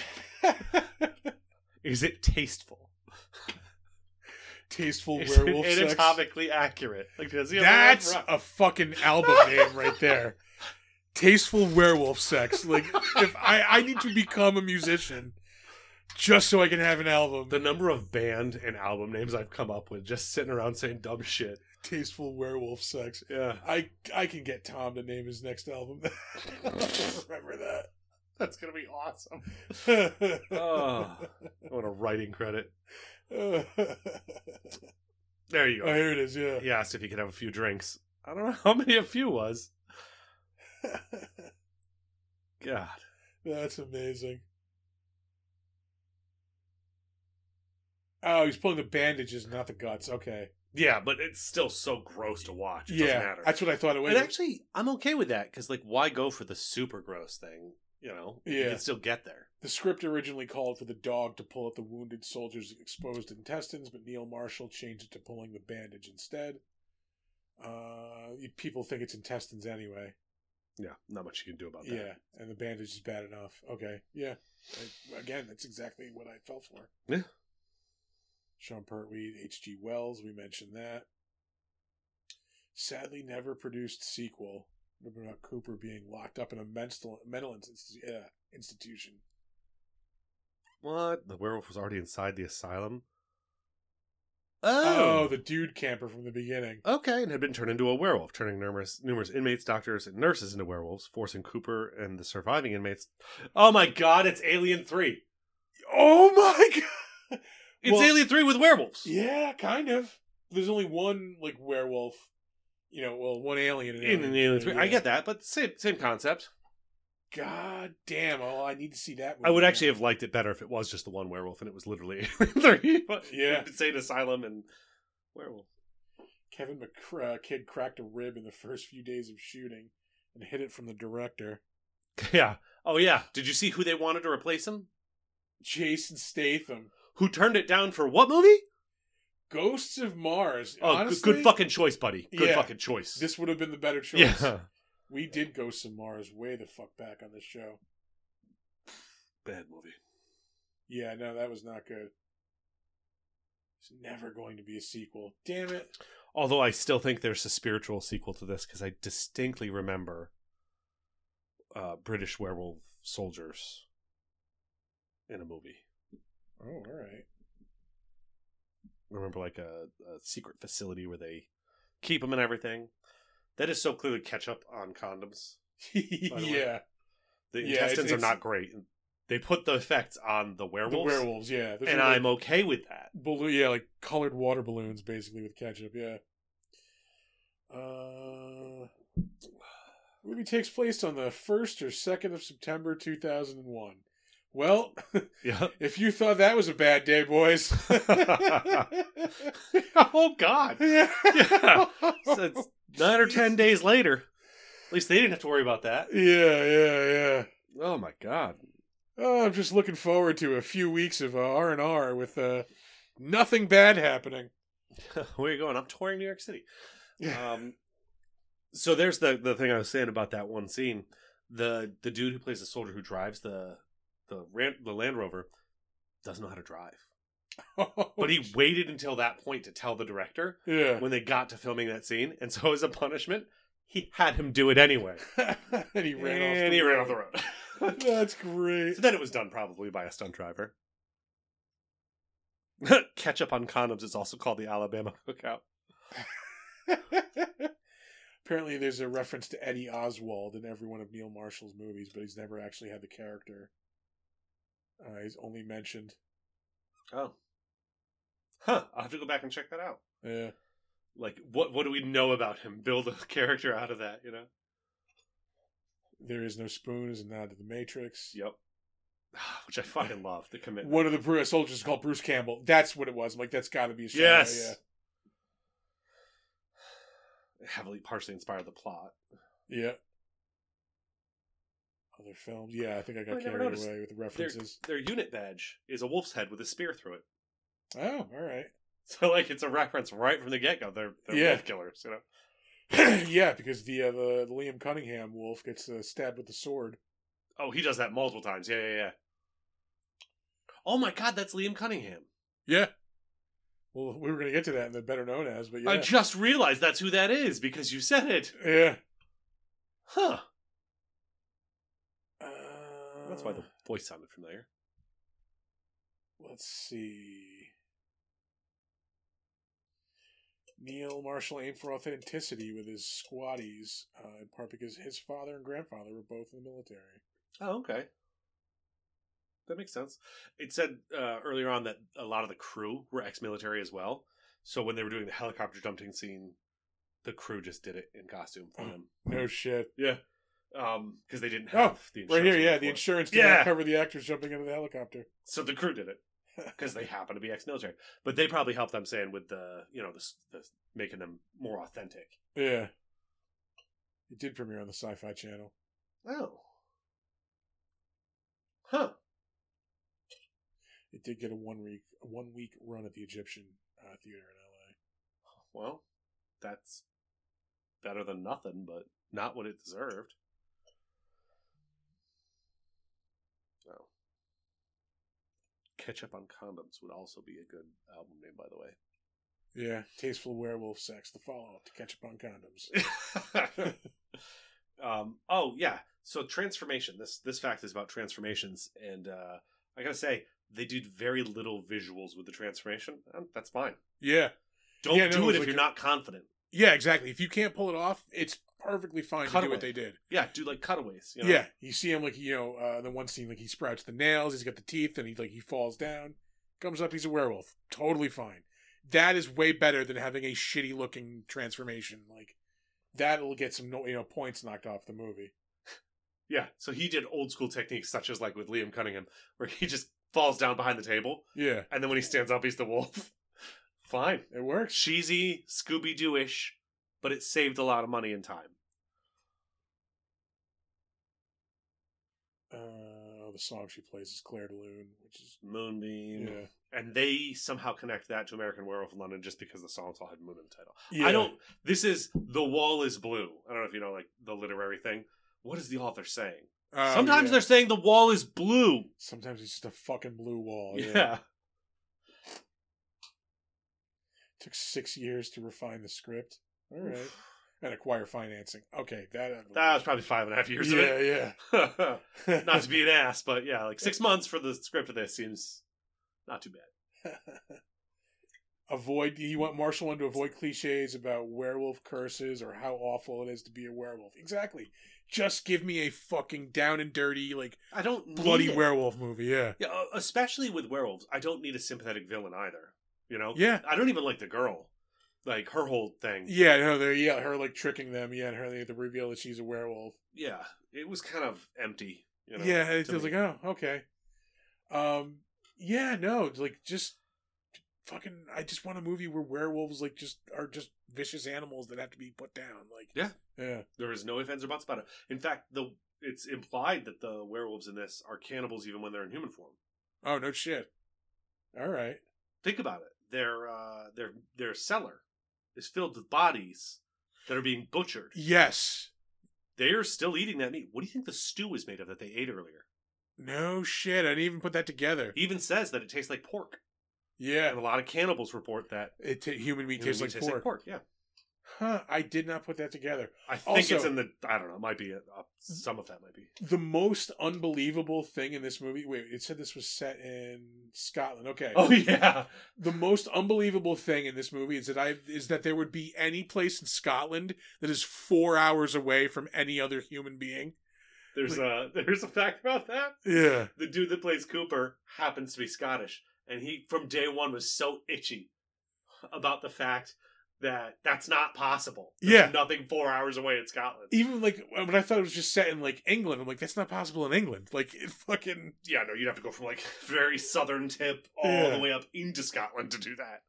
Is it tasteful? Tasteful Is werewolf it sex. anatomically accurate? Like, does he have That's a rough- a fucking album name right there. Tasteful werewolf sex. Like, if I, I need to become a musician just so I can have an album. the number of band and album names I've come up with just sitting around saying dumb shit. Tasteful werewolf sex. Yeah. I I can get Tom to name his next album. Remember that. That's going to be awesome. Oh, I want a writing credit. oh, There you go. here it is, yeah. He asked if he could have a few drinks. I don't know how many a few was. God. That's amazing. Oh, he's pulling the bandages, not the guts. Okay. Yeah, but it's still so gross to watch. It yeah, doesn't matter. that's what I thought it was. And actually, I'm okay with that, because, like, why go for the super gross thing? You know? You Yeah. can still get there. The script originally called for the dog to pull at the wounded soldier's exposed intestines, but Neil Marshall changed it to pulling the bandage instead. Uh, people think it's intestines anyway. Yeah, not much you can do about that. Yeah, and the bandage is bad enough. Okay, yeah. I, again, that's exactly what I fell for. Yeah. Sean Pertwee, H G Wells, we mentioned that. Sadly, never produced sequel. About Cooper being locked up in a mental mental institu- uh, institution. What? The werewolf was already inside the asylum? Oh, the dude camper from the beginning. Okay, and had been turned into a werewolf, turning numerous numerous inmates, doctors, and nurses into werewolves, forcing Cooper and the surviving inmates. Oh my god, it's Alien three. Oh my god! It's Well, Alien three with werewolves. Yeah, kind of. There's only one like werewolf. You know, well, one alien in In an Alien three. Yeah. I get that, but same same concept. God damn! Oh, I need to see that. I would movie actually now. have liked it better if it was just the one werewolf and it was literally Alien three. But Yeah. insane asylum and werewolf. Kevin McCra- Kid cracked a rib in the first few days of shooting and hid it from the director. Yeah. Oh yeah. Did you see who they wanted to replace him? Jason Statham. Who turned it down for what movie? Ghosts of Mars. Oh, Honestly, good, good fucking choice, buddy. Good Yeah. fucking choice. This would have been the better choice. yeah. We did Ghosts of Mars way the fuck back on this show. Bad movie. Yeah, no, that was not good. There's never going to be a sequel. Damn it. Although I still think there's a spiritual sequel to this because I distinctly remember uh, British werewolf soldiers in a movie. Oh, all right. I remember like a, a secret facility where they keep them and everything. That is so clearly ketchup on condoms. the way. yeah. The Yeah, intestines it's- are it's- not great. They put the effects on the The werewolves, werewolves, yeah. There's and like I'm okay with that. balloon, yeah, like colored water balloons, basically with ketchup. Yeah. Uh, movie takes place on the first or second of September two thousand one. Well, Yeah. if you thought that was a bad day, boys. Oh God. yeah. Yeah. So it's nine or ten days later. At least they didn't have to worry about that. Yeah, yeah, yeah. Oh my God. Oh, I'm just looking forward to a few weeks of uh, R and R with uh, nothing bad happening. Where are you going? I'm touring New York City. Um, so there's the the thing I was saying about that one scene. The the dude who plays the soldier who drives the the ran, the Land Rover doesn't know how to drive. But he waited until that point to tell the director yeah. when they got to filming that scene, and so as a punishment, he had him do it anyway. and he ran off. and the he ran road. off the road. That's great. So then it was done probably by a stunt driver. Ketchup on condoms is also called the Alabama Cookout. Apparently, there's a reference to Eddie Oswald in every one of Neil Marshall's movies, but he's never actually had the character. Uh, he's only mentioned. Oh. Huh. I'll have to go back and check that out. Yeah. Like, what what do we know about him? Build a character out of that, you know? There is no spoon is a nod to the Matrix. Yep. Which I fucking love, the commitment. One of the Bru- soldiers is called Bruce Campbell. That's what it was. I'm like, that's got to be a show. Yes! Heavily partially inspired the plot. Yeah. Yeah. Other films. Yeah, I think I got I never carried noticed. away with the Their, references. their unit badge is a wolf's head with a spear through it. Oh, all right. So, like, it's a reference right from the get-go. They're, they're Yeah. wolf killers, you know? Yeah, because the, uh, the the Liam Cunningham wolf gets uh, stabbed with the sword. Oh, he does that multiple times. Yeah, yeah, yeah. Oh my god, that's Liam Cunningham. Yeah. Well, we were going to get to that in the Better Known As, but yeah. I just realized that's who that is because you said it. Yeah. Huh. Uh, That's why the voice sounded familiar. Let's see. Neil Marshall aimed for authenticity with his squatties, uh, in part because his father and grandfather were both in the military. Oh, okay. That makes sense. It said uh, earlier on that a lot of the crew were ex-military as well. So when they were doing the helicopter jumping scene, the crew just did it in costume for them. No shit. Yeah. Um, because they didn't Oh, have the insurance. right here, yeah. for The it. insurance did Yeah. not cover the actors jumping into the helicopter. So the crew did it because they happen to be ex-military. But they probably helped them saying with the, you know, the, the making them more authentic. Yeah. It did premiere on the Sci-Fi Channel. Oh. Huh. It did get a one week a one week run at the Egyptian uh, Theater in L Well, that's better than nothing, but not what it deserved. No. Ketchup on Condoms would also be a good album name, by the way. A. Yeah. Tasteful Werewolf Sex, the follow-up to Ketchup on Condoms. um, oh, yeah. So transformation. This this fact is about transformations. And uh, I gotta say, they did very little visuals with the transformation. Um, That's fine. Yeah. Don't Yeah, no, it do was it if like you're a- not confident. Yeah, exactly. If you can't pull it off, it's perfectly fine to do Cutaway. what they did. Yeah, do like cutaways. You know? Yeah, you see him like, you know, uh, the one scene like he sprouts the nails, he's got the teeth, and he like he falls down, comes up, he's a werewolf. Totally fine. That is way better than having a shitty looking transformation. Like that'll get some no- you know points knocked off the movie. Yeah, so he did old school techniques such as like with Liam Cunningham, where he just falls down behind the table, Yeah, and then when he stands up, he's the wolf. Fine. it works. Cheesy, Scooby-Doo-ish, but it saved a lot of money and time. Uh, the song she plays is Claire de Lune, which is Moonbeam. yeah. And they somehow connect that to American Werewolf in London just because the songs all had moon in the title. Yeah. I don't... This is The Wall is Blue. I don't know if you know, like, the literary thing. What is the author saying? Oh, Sometimes yeah. they're saying the wall is blue. Sometimes it's just a fucking blue wall. Yeah. Yeah. Took six years to refine the script. All right. And acquire financing. Okay, that That was probably five and a half years of yeah, it. yeah. Not to be an ass, but yeah, like six months for the script of this seems not too bad. Avoid. You want Marshall wanted to avoid cliches about werewolf curses or how awful it is to be a werewolf. Exactly. Just give me a fucking down and dirty, like I don't bloody need it. werewolf movie. Yeah. Yeah, uh, especially with werewolves, I don't need a sympathetic villain either. You know? Yeah. I don't even like the girl. Like her whole thing. Yeah. No. They're yeah. Her like tricking them. Yeah. And her they have to reveal that she's a werewolf. Yeah, it was kind of empty. You know, yeah. It to was me. like oh okay. Um. Yeah. No. Like just. Fucking, I just want a movie where werewolves like just are just vicious animals that have to be put down. Like, Yeah. yeah, There is no ifs, ands, or buts about it. In fact, the it's implied that the werewolves in this are cannibals even when they're in human form. oh no shit. All right, Think about it. Their uh, their their cellar is filled with bodies that are being butchered. yes, They're still eating that meat. What do you think the stew is made of that they ate earlier? no shit. I didn't even put that together. He even says that it tastes like pork. Yeah, And a lot of cannibals report that it t- human meat human tastes, meat like, pork. Yeah, Huh? I did not put that together. I think Also- it's in the. I don't know. It might be. A, a, some of that might be. The most unbelievable thing in this movie. Wait, it said this was set in Scotland. Okay. Oh yeah. The most unbelievable thing in this movie is that I is that there would be any place in Scotland that is four hours away from any other human being. There's a there's a fact about that. Yeah. The dude that plays Cooper happens to be Scottish, and he from day one was so itchy about the fact that that's not possible. There's Yeah. nothing four hours away in Scotland. Even like when I thought it was just set in like England, I'm like, that's not possible in England. Like it fucking Yeah, no, you'd have to go from like very southern tip all Yeah. the way up into Scotland to do that.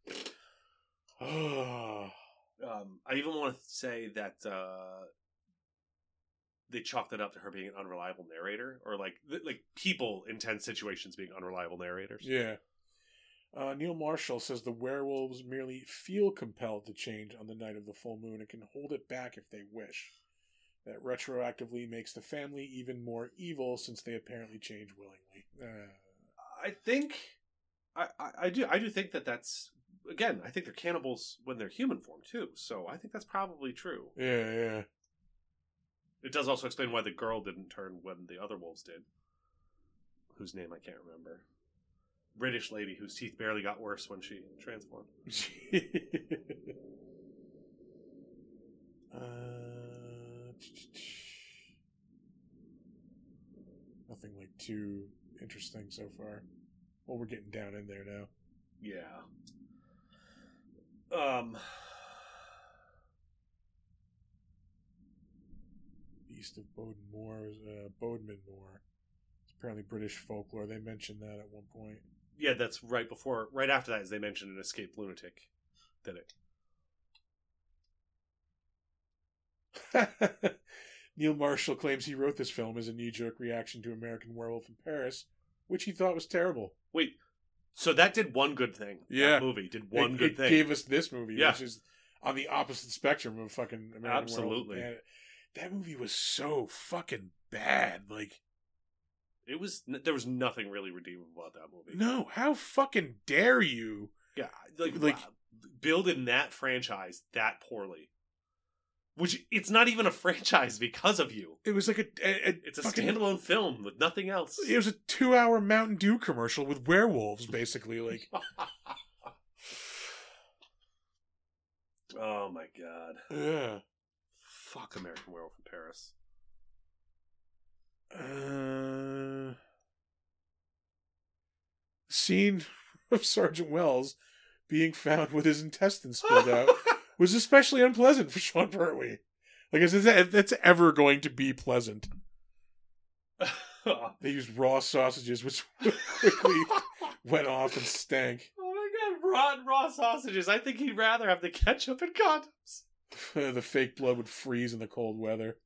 oh Um, I even want to say that uh, they chalked it up to her being an unreliable narrator, or like th- like people in tense situations being unreliable narrators. yeah. Uh, Neil Marshall says the werewolves merely feel compelled to change on the night of the full moon and can hold it back if they wish. That retroactively makes the family even more evil since they apparently change willingly. Uh, I think, I, I, I do I do think that that's, again, I think they're cannibals when they're human form too, so I think that's probably true. yeah, yeah. It does also explain why the girl didn't turn when the other wolves did. Whose name I can't remember. British lady whose teeth barely got worse when she transformed. uh, nothing like too interesting so far. Well, we're getting down in there now. Yeah. Um. Beast of Bodmin Moor, uh, Bodmin Moor. It's apparently British folklore. They mentioned that at one point. Yeah, that's right before, right after that, as they mentioned an escaped lunatic did it. Neil Marshall claims he wrote this film as a knee-jerk reaction to American Werewolf in Paris, which he thought was terrible. Wait, so that did one good thing. Yeah. That movie did one it, good it thing. Gave us this movie, Yeah. which is on the opposite spectrum of fucking American Absolutely. Werewolf. Man, that movie was so fucking bad. Like, It was, there was nothing really redeemable about that movie. no, how fucking dare you? Yeah, like, Like- wow, building that franchise that poorly. Which, it's not even a franchise because of you. It was like a, a, a It's a fucking, standalone film with nothing else. It was a two-hour Mountain Dew commercial with werewolves, basically. Like, Oh my god. yeah. Fuck American Werewolf in Paris. Uh, scene of Sergeant Wells being found with his intestines spilled out was especially unpleasant for Sean Pertwee. Like, is that that's ever going to be pleasant? They used raw sausages, which quickly went off and stank. Oh my god, rotten raw sausages. I think he'd rather have the ketchup and condoms. The fake blood would freeze in the cold weather.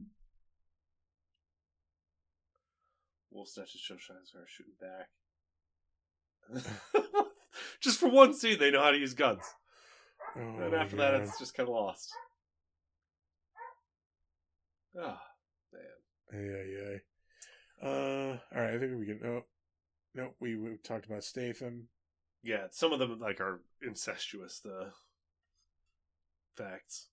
Wolf snatches Joe Shines are shooting back. Just for one scene, they know how to use guns. Oh, And after my that, God. it's just kind of lost. Oh, man. Yeah, yeah. Uh, all right. I think we can. Oh, no, we, we talked about Statham. Yeah, some of them like are incestuous. The facts.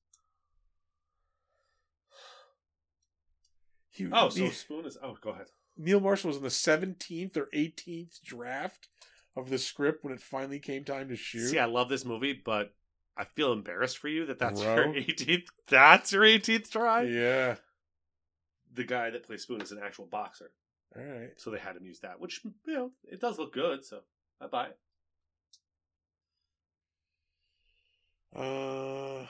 He, Oh, so he- Spoon is. Oh, go ahead. Neil Marshall was in the seventeenth or eighteenth draft of the script when it finally came time to shoot. See, I love this movie, but I feel embarrassed for you that that's Bro. your eighteenth. That's your eighteenth try. Yeah. The guy that plays Spoon is an actual boxer, All right. so they had him use that, which, you know, it does look good. So I buy it. Uh.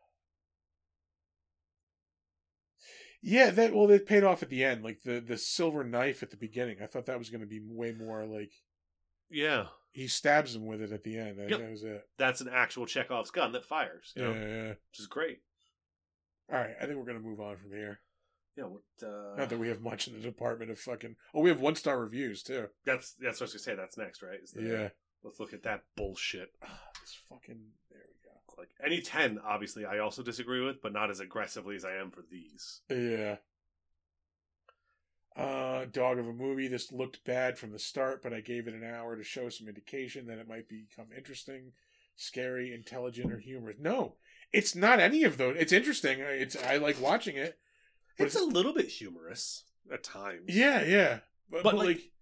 Yeah, that well, it paid off at the end. Like the the silver knife at the beginning, I thought that was going to be way more like Yeah, he stabs him with it at the end. That, Yep. that was it. that's an actual Chekhov's gun that fires. You Yeah, know, yeah. which is great. All right, I think we're gonna move on from here. Yeah, what? Uh, Not that we have much in the department of fucking. Oh, we have one star reviews too. that's that's what I was gonna say. That's next, right? Is the- Yeah. Let's look at that bullshit. Ah, this fucking. There we Like any ten, obviously, I also disagree with, but not as aggressively as I am for these. go. Yeah. Uh, dog of a movie. This looked bad from the start, but I gave it an hour to show some indication that it might become interesting, scary, intelligent, or humorous. No, it's not any of those. It's interesting. It's I like watching it. But It's a little bit humorous at times. Yeah, yeah, but, But, but like- like,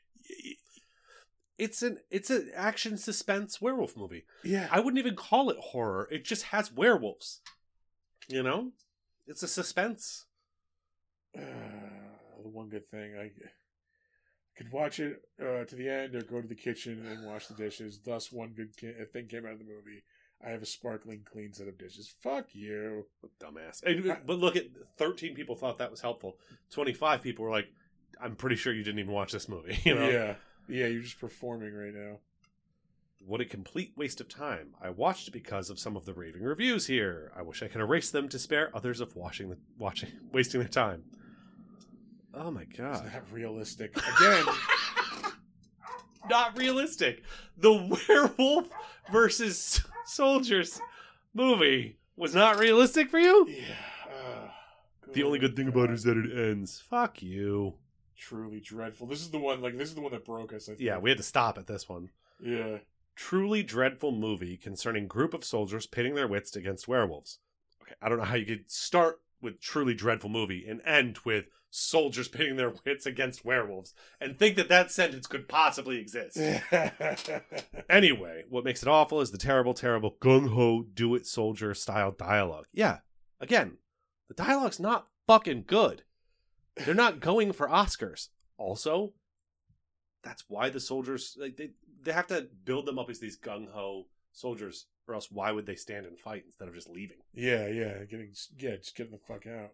it's an it's an action suspense werewolf movie. yeah, I wouldn't even call it horror. It just has werewolves. You know, it's a suspense. Uh, the one good thing I could watch it uh, to the end or go to the kitchen and wash the dishes. Thus, one good ki- thing came out of the movie. I have a sparkling, clean set of dishes. Fuck you. Dumbass. And, but look at thirteen people thought that was helpful. Twenty-five people were like, "I'm pretty sure you didn't even watch this movie." You know? Yeah, yeah. You're just performing right now. What a complete waste of time. I watched it because of some of the raving reviews here. I wish I could erase them to spare others of watching the watching wasting their time. Oh my It's god. not realistic. Again, not realistic. The werewolf versus soldiers movie was not realistic for you? Yeah. Uh, The only good thing about it is that it ends. Fuck you. Truly dreadful. This is the one. Like this is the one that broke us. I think. Yeah, we had to stop at this one. Yeah. Truly dreadful movie concerning group of soldiers pitting their wits against werewolves. Okay, I don't know how you could start with truly dreadful movie and end with soldiers pitting their wits against werewolves and think that that sentence could possibly exist. Anyway, what makes it awful is the terrible, terrible gung-ho do-it soldier style dialogue. Yeah, again, the dialogue's not fucking good. They're not going for Oscars. Also, that's why the soldiers, like, they they have to build them up as these gung-ho soldiers, or else why would they stand and fight instead of just leaving? Yeah, yeah, getting yeah, just getting the fuck out.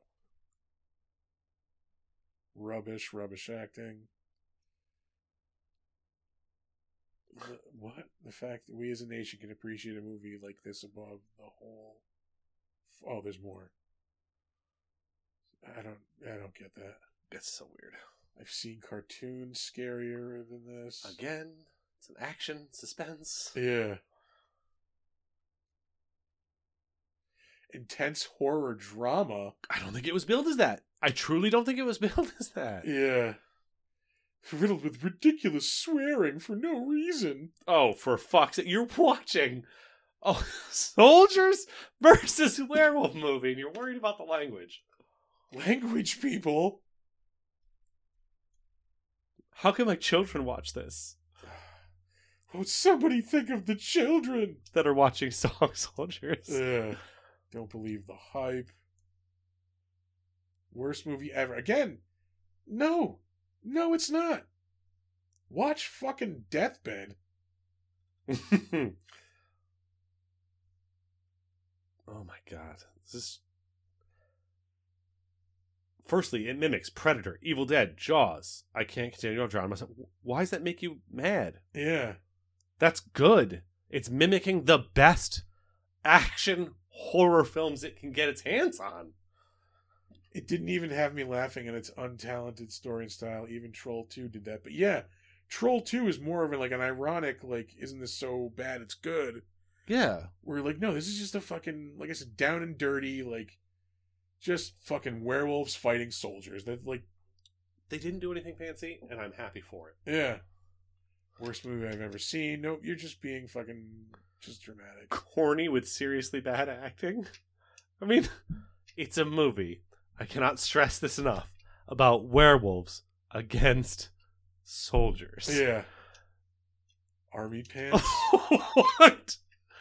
Rubbish, rubbish acting. The- What? The fact that we as a nation can appreciate a movie like this above the whole. Oh, there's more. I don't. I don't get that. It's so weird. I've seen cartoons scarier than this. Again, it's an action, suspense. Yeah. Intense horror drama. I don't think it was billed as that. I truly don't think it was billed as that. Yeah. Riddled with ridiculous swearing for no reason. Oh, for fuck's sake. You're watching oh, soldiers versus werewolf movie, and you're worried about the language. Language, people. How can my children watch this Would somebody think of the children? that are watching Song Soldiers? Ugh. Don't believe the hype. Worst movie ever. Again, no. No, it's not. Watch fucking Deathbed. Oh my god. This is... Firstly, it mimics Predator, Evil Dead, Jaws. I can't continue to drown myself. Why does that make you mad? Yeah. That's good. It's mimicking the best action horror films it can get its hands on. It didn't even have me laughing at its untalented story and style. Even Troll two did that. But yeah, Troll two is more of a, like an ironic, like, isn't this so bad it's good? Yeah. Where you're like, no, this is just a fucking, like I said, down and dirty, like, just fucking werewolves fighting soldiers. That, like, They didn't do anything fancy, and I'm happy for it. yeah. Worst movie I've ever seen. Nope, you're just being fucking, just dramatic. Corny with seriously bad acting. I mean, it's a movie. I cannot stress this enough about werewolves against soldiers. Yeah. Army pants. What?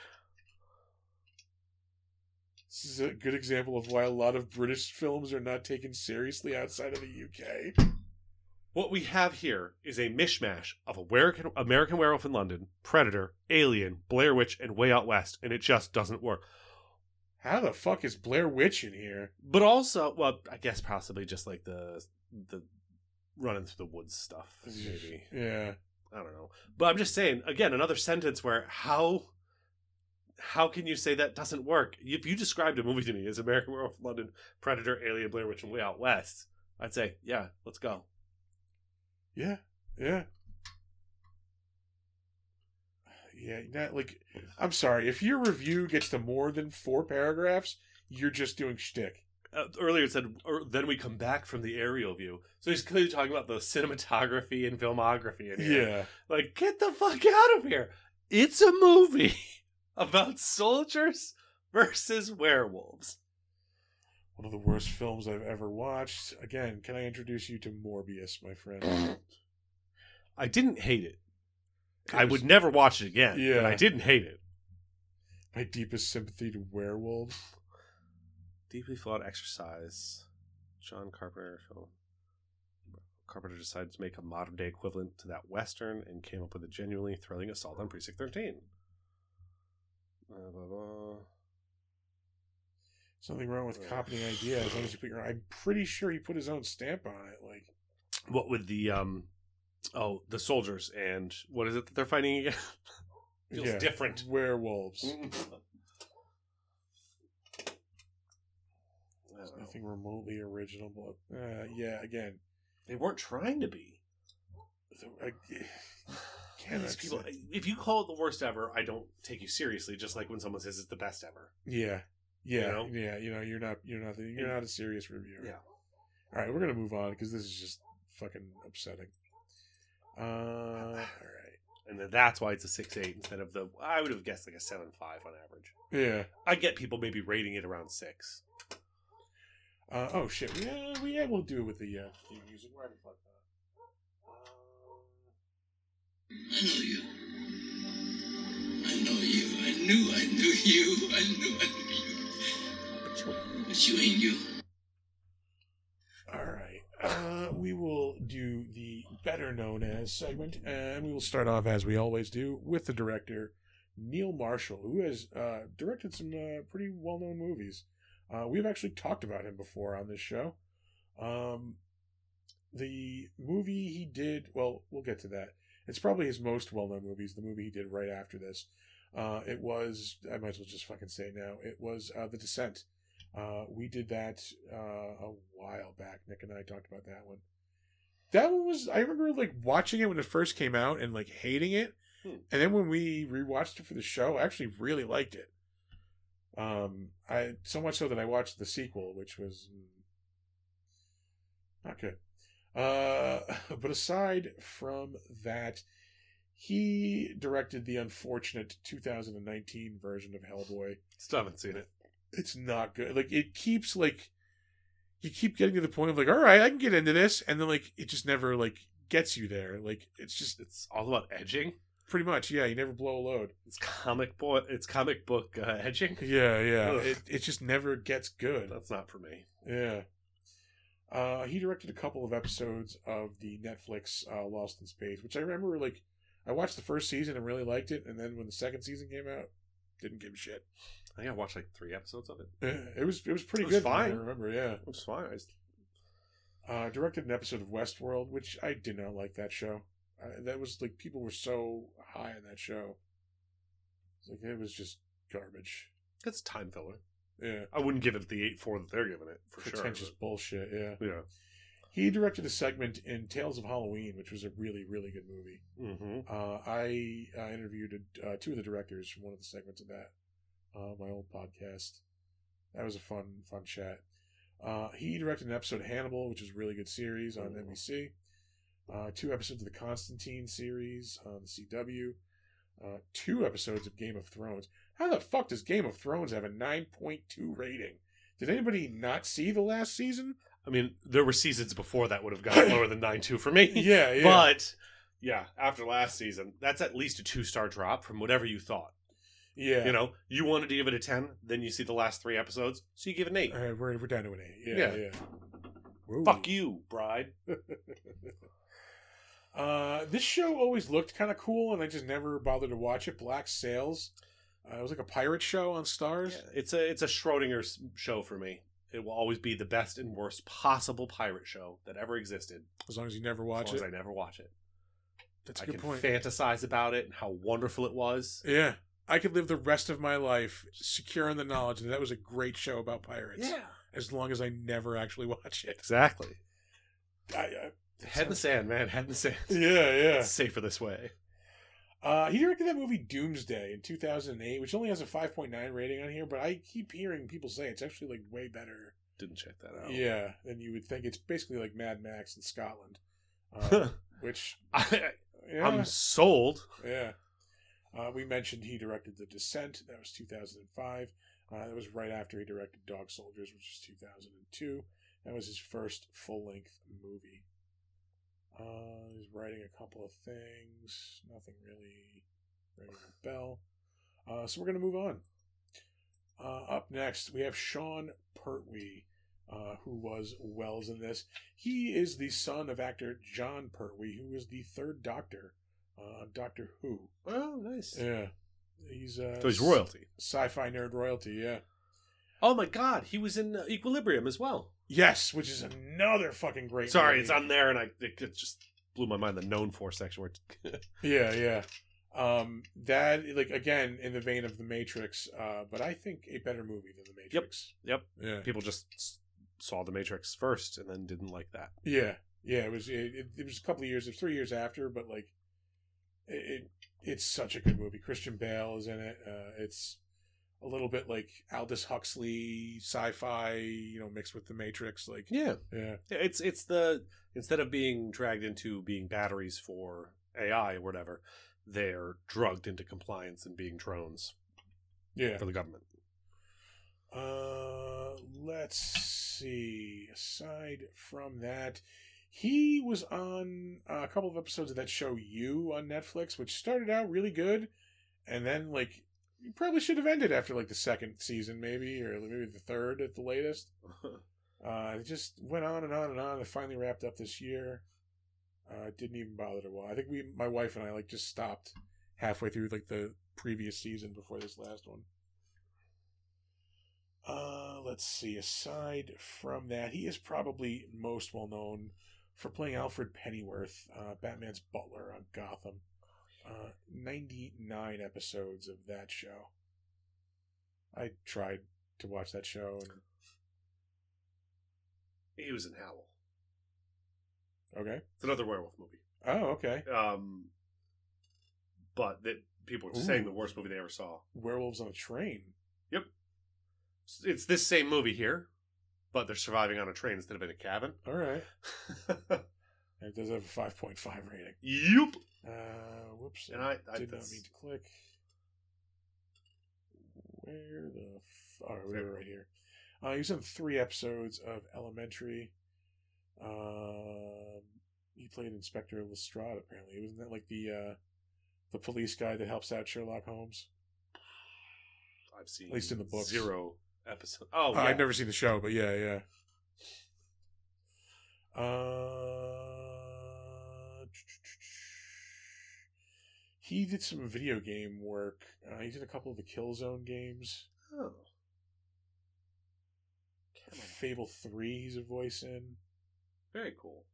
This is a good example of why a lot of British films are not taken seriously outside of the U K. What we have here is a mishmash of American, American Werewolf in London, Predator, Alien, Blair Witch, and Way Out West, and it just doesn't work. How the fuck is Blair Witch in here? But also, well, I guess possibly just like the the running through the woods stuff, maybe. Yeah. I don't know. But I'm just saying, again, another sentence where how how can you say that doesn't work? If you described a movie to me as American Werewolf in London, Predator, Alien, Blair Witch, and Way Out West, I'd say, yeah, let's go. Yeah. Yeah. Yeah, not like, I'm sorry, if your review gets to more than four paragraphs, you're just doing shtick. Uh, earlier it said, or then we come back from the aerial view. So he's clearly talking about the cinematography and filmography in here. Yeah. Like, get the fuck out of here. It's a movie about soldiers versus werewolves. One of the worst films I've ever watched. Again, can I introduce you to Morbius, my friend? I didn't hate it. I would never watch it again, Yeah. but I didn't hate it. My deepest sympathy to werewolves. Deeply flawed exercise. John Carpenter film. Carpenter decided to make a modern day equivalent to that Western and came up with a genuinely thrilling assault on Precinct thirteen. Blah, blah, blah. Something wrong with copying idea as long as you put your. I'm pretty sure he put his own stamp on it. Like, What with the um oh the soldiers and what is it that they're fighting again? Feels yeah, different. werewolves. I don't know. Nothing remotely original, but uh, yeah, again, They weren't trying to be. I Yeah, These that's people, it. if you call it the worst ever, I don't take you seriously. Just like when someone says it's the best ever. Yeah, yeah, You know? yeah. You know, you're not, you're not, you're not a serious reviewer. Yeah. All right, we're gonna move on because this is just fucking upsetting. Uh, all right. And then that's why it's a six eight instead of the. I would have guessed like a seven five on average. Yeah. I get people maybe rating it around six. Uh, oh shit. Yeah, we yeah, we'll do it with the uh, theme music. Why the fuck not? I know you. I know you. I knew I knew you. I knew I knew you. But you ain't you. All right. Uh, we will do the better known as segment, and we will start off as we always do with the director Neil Marshall, who has uh, directed some uh, pretty well known movies. Uh, we've actually talked about him before on this show. Um, the movie he did, well, we'll get to that. It's probably his most well known movies. The movie he did right after this. Uh, it was, I might as well just fucking say it now. It was uh, The Descent. Uh, we did that uh, a while back. Nick and I talked about that one. That one was, I remember like watching it when it first came out and like hating it. Hmm. And then when we rewatched it for the show, I actually really liked it. Um, I so much so that I watched the sequel, which was not good. Uh, but aside from that, he directed the unfortunate two thousand nineteen version of Hellboy. Still haven't seen it. It's not good. Like, it keeps, like, you keep getting to the point of, like, all right, I can get into this. And then, like, it just never, like, gets you there. Like, it's just, It's all about edging. pretty much, yeah, you never blow a load. It's comic boy. It's comic book uh, edging. Yeah, yeah. Ugh. It, it just never gets good. That's not for me. Yeah. Uh, he directed a couple of episodes of the Netflix uh, Lost in Space, which I remember, like, I watched the first season and really liked it. And then when the second season came out, didn't give a shit. I think I watched like three episodes of it. Yeah, it was it was pretty It was good. from what fine. I remember, yeah. It was fine. I just, Uh, directed an episode of Westworld, which I did not like that show. Uh, that was like people were so high on that show. It's like it was just garbage. it's time filler. Yeah, I wouldn't give it the eight four that they're giving it for pretentious sure. bullshit. Yeah. but- Yeah. He directed a segment in Tales of Halloween, which was a really really good movie. Mm-hmm. Uh, I uh, interviewed uh, two of the directors from one of the segments of that. Uh, my old podcast. That was a fun fun chat. Uh, he directed an episode of Hannibal, which is a really good series on N B C. Uh, two episodes of the Constantine series on the C W. Uh, two episodes of Game of Thrones. How the fuck does Game of Thrones have a nine point two rating? Did anybody not see the last season? I mean, there were seasons before that would have gotten lower than nine two for me. Yeah, yeah. But yeah, after last season, that's at least a two star drop from whatever you thought. yeah. You know, you wanted to give it a ten, then you see the last three episodes, so you give it an eight. All right, we're, we're down to an eight. Yeah, Yeah. yeah. Whoa. Fuck you, bride. Uh, this show always looked kind of cool, and I just never bothered to watch it. Black Sails. Uh, it was like a pirate show on Stars. Yeah, it's a it's a Schrodinger's show for me. It will always be the best and worst possible pirate show that ever existed. As long as you never As watch long it. as I never watch it. That's a I good can point. fantasize about it and how wonderful it was. Yeah. I could live the rest of my life secure in the knowledge that that was a great show about pirates. As long as I never actually watch it. Exactly. I, I, Head in the sand, man. Head in the sand. yeah, yeah. It's safer this way. Uh, he directed that movie Doomsday in two thousand eight, which only has a five point nine rating on here, but I keep hearing people say it's actually like way better. Didn't check that out. Yeah, than you would think. It's basically like Mad Max in Scotland. Uh, which, I, yeah. I'm sold. Yeah. Uh, we mentioned he directed The Descent. That was two thousand five. Uh, that was right after he directed Dog Soldiers, which was two thousand two. That was his first full-length movie. Uh, he's writing a couple of things. Nothing really ringing a bell. Uh, so we're going to move on. Uh, up next, we have Sean Pertwee, uh, who was Wells in this. He is the son of actor John Pertwee, who was the third Doctor uh, on Doctor Who. Oh, nice. Yeah. He's uh, So he's royalty. sci-fi nerd royalty, yeah. Oh my god, he was in uh, Equilibrium as well. Yes, which is another fucking great Sorry, movie. it's on there, and I it, it just blew my mind. The known for section where it's Yeah, yeah. Um, that, like, again, in the vein of The Matrix, uh, but I think a better movie than The Matrix. Yep. Yeah. people just s- saw The Matrix first and then didn't like that. Yeah. Yeah, it was it, it, it was a couple of years, it was three years after, but, like, it it's such a good movie. Christian Bale is in it. Uh, it's a little bit like Aldous Huxley sci-fi, you know, mixed with The Matrix. Like, Yeah. yeah, It's it's the instead of being dragged into being batteries for A I or whatever, they're drugged into compliance and being drones yeah. for the government. Uh, let's see. Aside from that, he was on a couple of episodes of that show You on Netflix, which started out really good, and then like you probably should have ended after like the second season, maybe, or maybe the third at the latest. Uh, it just went on and on and on. It finally wrapped up this year. Uh, didn't even bother to watch. I think we, my wife and I, like just stopped halfway through like the previous season before this last one. Uh, let's see. Aside from that, he is probably most well known for playing Alfred Pennyworth, uh, Batman's butler on Gotham. Uh, ninety-nine episodes of that show. I tried to watch that show, and He was in Howl. okay. It's another werewolf movie. Oh, okay. Um, but that people were Ooh. saying the worst movie they ever saw. Werewolves on a Train. Yep. It's this same movie here, but they're surviving on a train instead of in a cabin. All right. It does have a five point five rating. Yup. Uh, whoops. And I, I did not that's- mean to click. Where the f- oh, we were right here. Uh, he was in three episodes of Elementary. Um, he played Inspector Lestrade. Apparently, wasn't that like the uh, the police guy that helps out Sherlock Holmes? I've seen At least in the books. zero episodes. Oh, Uh, yeah. I've never seen the show, but yeah, yeah. Uh, he did some video game work. Uh, he did a couple of the Killzone games. Oh. Fable three, he's a voice in. Very cool.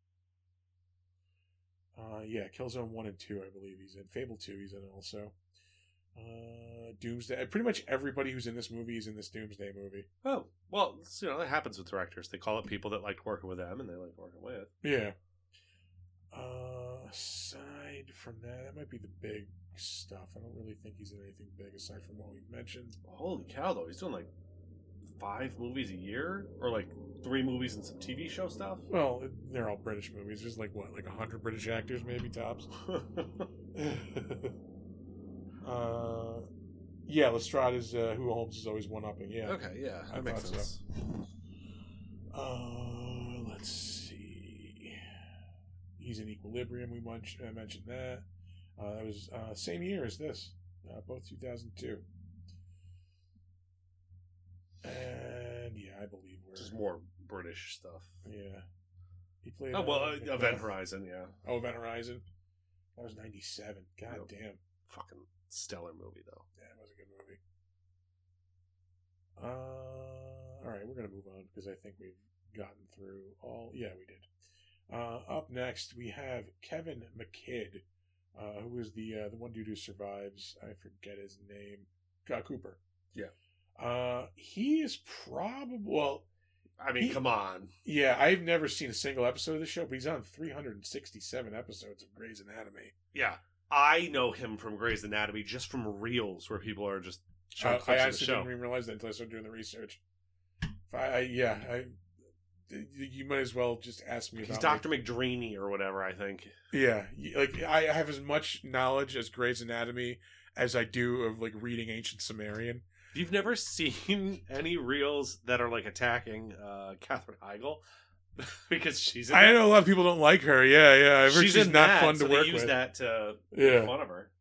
Uh, yeah, Killzone one and two, I believe he's in. Fable two, he's in also. Uh, Doomsday. Pretty much everybody who's in this movie is in this Doomsday movie. Oh, well, it's, you know, that happens with directors. They call it people that like working with them and they like working with. Yeah. Uh, aside from that, that might be the big stuff. I don't really think he's in anything big aside from what we've mentioned. Holy cow, though. He's doing like five movies a year? Or like three movies and some T V show stuff? Well, they're all British movies. There's like, what, like a hundred British actors, maybe, tops? uh, yeah, Lestrade is uh, who Holmes is always one-upping, yeah. Okay, yeah. I That makes thought sense. Uh, let's see. He's in Equilibrium. We munch, uh, mentioned that. Uh, that was uh, same year as this, uh, both two thousand two. And yeah, I believe we're Just more British stuff. yeah. He played. Oh, well, uh, uh, Macbeth. Event Horizon, yeah. Oh, Event Horizon. That was ninety-seven. God Yep. damn. Fucking stellar movie, though. Yeah, it was a good movie. Uh, all right, we're gonna move on because I think we've gotten through all. Yeah, we did. Uh, up next, we have Kevin McKidd, uh, who is the uh, the one dude who survives. I forget his name. Uh, Cooper. Yeah. Uh, he is probably well. I mean, He- come on. Yeah, I've never seen a single episode of the show, but he's on three hundred sixty-seven episodes of Grey's Anatomy. Yeah. I know him from Grey's Anatomy just from reels where people are just showing Uh, I clips of the honestly show. didn't even realize that until I started doing the research. If I, I yeah, I, you might as well just ask me He's about. Doctor McDreamy or whatever, I think. Yeah, like I have as much knowledge as Grey's Anatomy as I do of like reading Ancient Sumerian. You've never seen any reels that are like attacking uh, Katherine Heigl because she's in I that. know a lot of people don't like her. Yeah, yeah, I've heard she's, she's, in not that, fun so to work they use with. that to Yeah. make fun of her.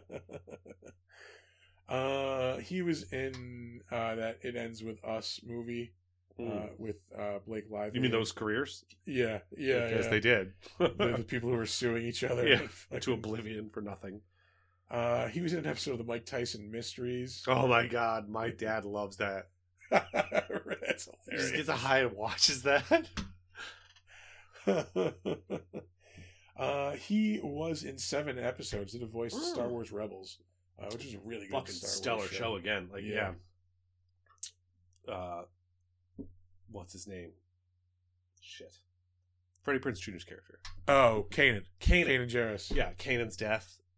uh, he was in uh, that "It Ends with Us" movie uh, with uh, Blake Lively. Hmm. You mean those careers? Yeah, yeah, Because yeah. they did. the, the people who were suing each other. Yeah, Like, to oblivion for nothing. Uh, he was in an episode of the Mike Tyson Mysteries. Oh my god, my dad loves that. That's He just hilarious. gets a high and watches that. uh, he was in seven episodes. Did a voice of Star Mm. Wars Rebels, uh, which is a really good Fucking Star stellar Wars show. again. Like, yeah. Yeah. Uh, what's his name? Shit. Freddie Prinze Junior's character. Oh, Kanan. Kanan. Kanan Jarrus. Yeah, Kanan's death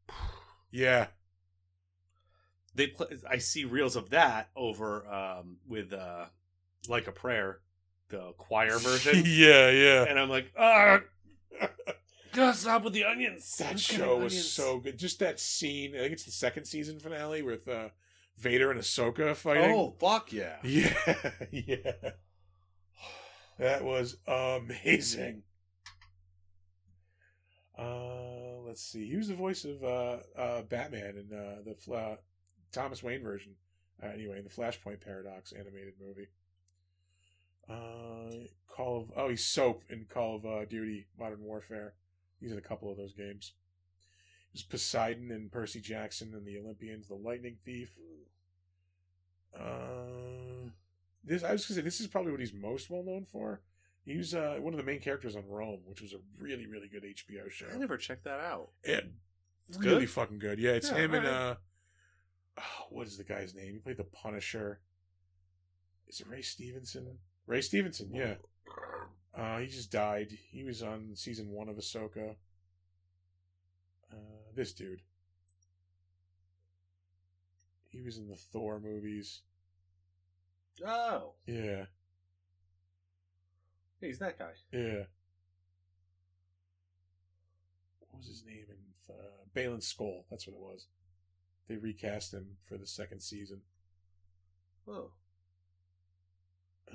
Yeah. They play, I see reels of that over um, with uh, Like a Prayer, the choir version. yeah, yeah. And I'm like, ah, gotta stop with the onions. That Who's show getting was onions? so good. Just that scene. I think it's the second season finale with uh, Vader and Ahsoka fighting. Oh, fuck yeah. Yeah, yeah. That was amazing. Uh, let's see. He was the voice of uh, uh, Batman in uh, the uh, Thomas Wayne version. Uh, anyway, in the Flashpoint Paradox animated movie. Uh, Call of oh, he's Soap in Call of uh, Duty: Modern Warfare. He's in a couple of those games. He was Poseidon and Percy Jackson and the Olympians, the Lightning Thief. Uh, this I was gonna say this is probably what he's most well known for. He was uh, one of the main characters on Rome, which was a really, really good H B O show. I never checked that out. Yeah, It's really good? fucking good. Yeah, it's Yeah, him and alright. uh, oh, what is the guy's name? He played the Punisher. Is it Ray Stevenson? Ray Stevenson, yeah. Uh, he just died. He was on season one of Ahsoka. Uh, this dude. He was in the Thor movies. Oh, Yeah, he's that guy. yeah. What was his name? In uh, Balin Skull. That's what it was. They recast him for the second season. Oh, Uh,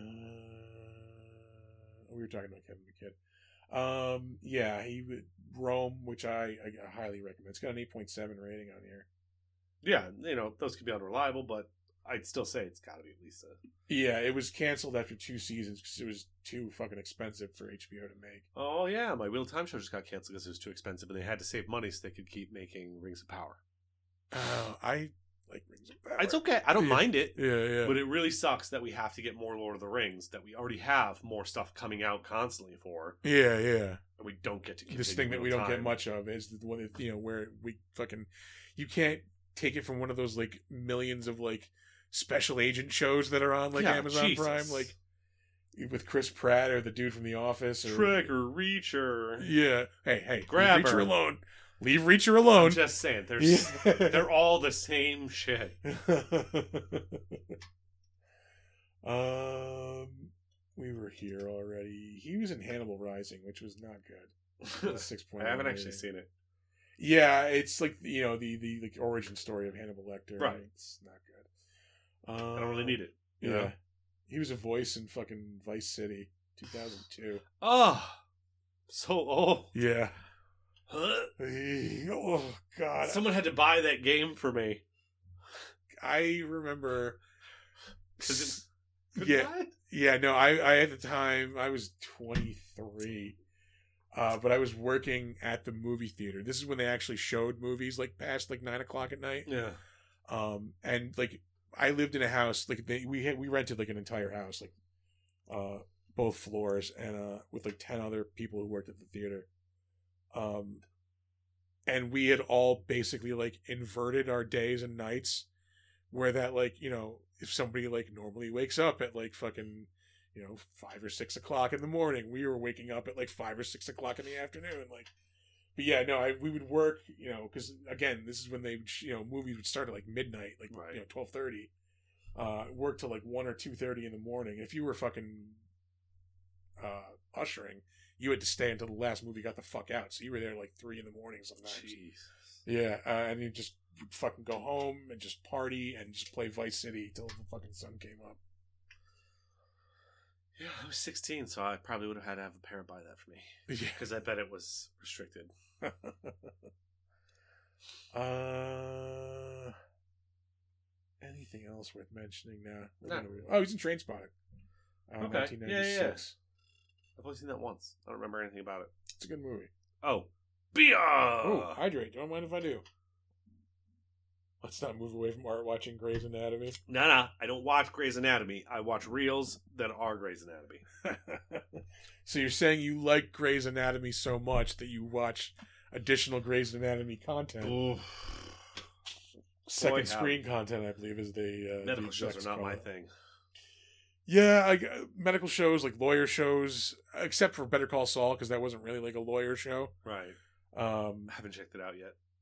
we were talking about Kevin McKidd. Um, yeah, he would Rome, which I, I highly recommend. It's got an eight point seven rating on here. yeah. You know, those could be unreliable, but I'd still say it's got to be at least a. Yeah, it was canceled after two seasons because it was too fucking expensive for H B O to make. Oh yeah, my Wheel of Time show just got canceled because it was too expensive, and they had to save money so they could keep making Rings of Power. Uh, I like Rings of Power. It's okay. I don't Yeah. mind it. Yeah, yeah. But it really sucks that we have to get more Lord of the Rings, that we already have more stuff coming out constantly for, yeah, yeah. and we don't get to continue This thing that we Wheel don't of get Time. much of is the one that, you know, where we fucking, you can't take it from one of those like millions of like special agent shows that are on like Yeah, Amazon Jesus. Prime, like with Chris Pratt or the dude from The Office. Or, Trick or Reacher. Yeah. Hey, hey. Grabber. Leave Reacher alone. Leave Reacher alone. I'm just saying, there's Yeah. they're all the same shit. um, we were here already. He was in Hannibal Rising, which was not good. Six point. I haven't actually seen it. Yeah, it's like you know the the like origin story of Hannibal Lecter. Right. It's not good. Um, I don't really need it. You Yeah. know? He was a voice in fucking Vice City, two thousand two. Oh, so old. Yeah. Huh? Oh God. Someone had to buy that game for me. I remember. 'Cause Yeah. Yeah, no, I, I at the time I was twenty-three, uh, but I was working at the movie theater. This is when they actually showed movies like past like nine o'clock at night. Yeah. Um, and like I lived in a house like they, we had we rented like an entire house like, uh, both floors and uh with like ten other people who worked at the theater. Um, and we had all basically like inverted our days and nights, where that like you know. If somebody like normally wakes up at like fucking, you know, five or six o'clock in the morning, we were waking up at like five or six o'clock in the afternoon. Like, but yeah, no, I we would work, you know, because again, this is when they, you know, movies would start at like midnight, like Right. you know, twelve thirty. Uh, work till like one or two thirty in the morning. If you were fucking uh, ushering, you had to stay until the last movie got the fuck out. So you were there like three in the morning sometimes. Jesus. Yeah, uh, and you just would fucking go home and just party and just play Vice City till the fucking sun came up. Yeah, I was sixteen, so I probably would have had to have a parent buy that for me. Yeah. Because I bet it was restricted. uh, anything else worth mentioning now? No. Oh, he's in Trainspotting. Uh, Okay. nineteen ninety-six. Yeah, yeah, yeah. I've only seen that once. I don't remember anything about it. It's a good movie. Oh. Beer! oh, hydrate. Don't mind if I do. Let's not move away from art watching Grey's Anatomy. No, no. I don't watch Grey's Anatomy. I watch reels that are Grey's Anatomy. So you're saying you like Grey's Anatomy so much that you watch additional Grey's Anatomy content? Ooh. Second Boy, screen content, I believe, is the uh, Medical the shows execs are not call my it. thing. Yeah, I, uh, medical shows like lawyer shows, except for Better Call Saul because that wasn't really like a lawyer show. Right. Um, I haven't checked it out yet.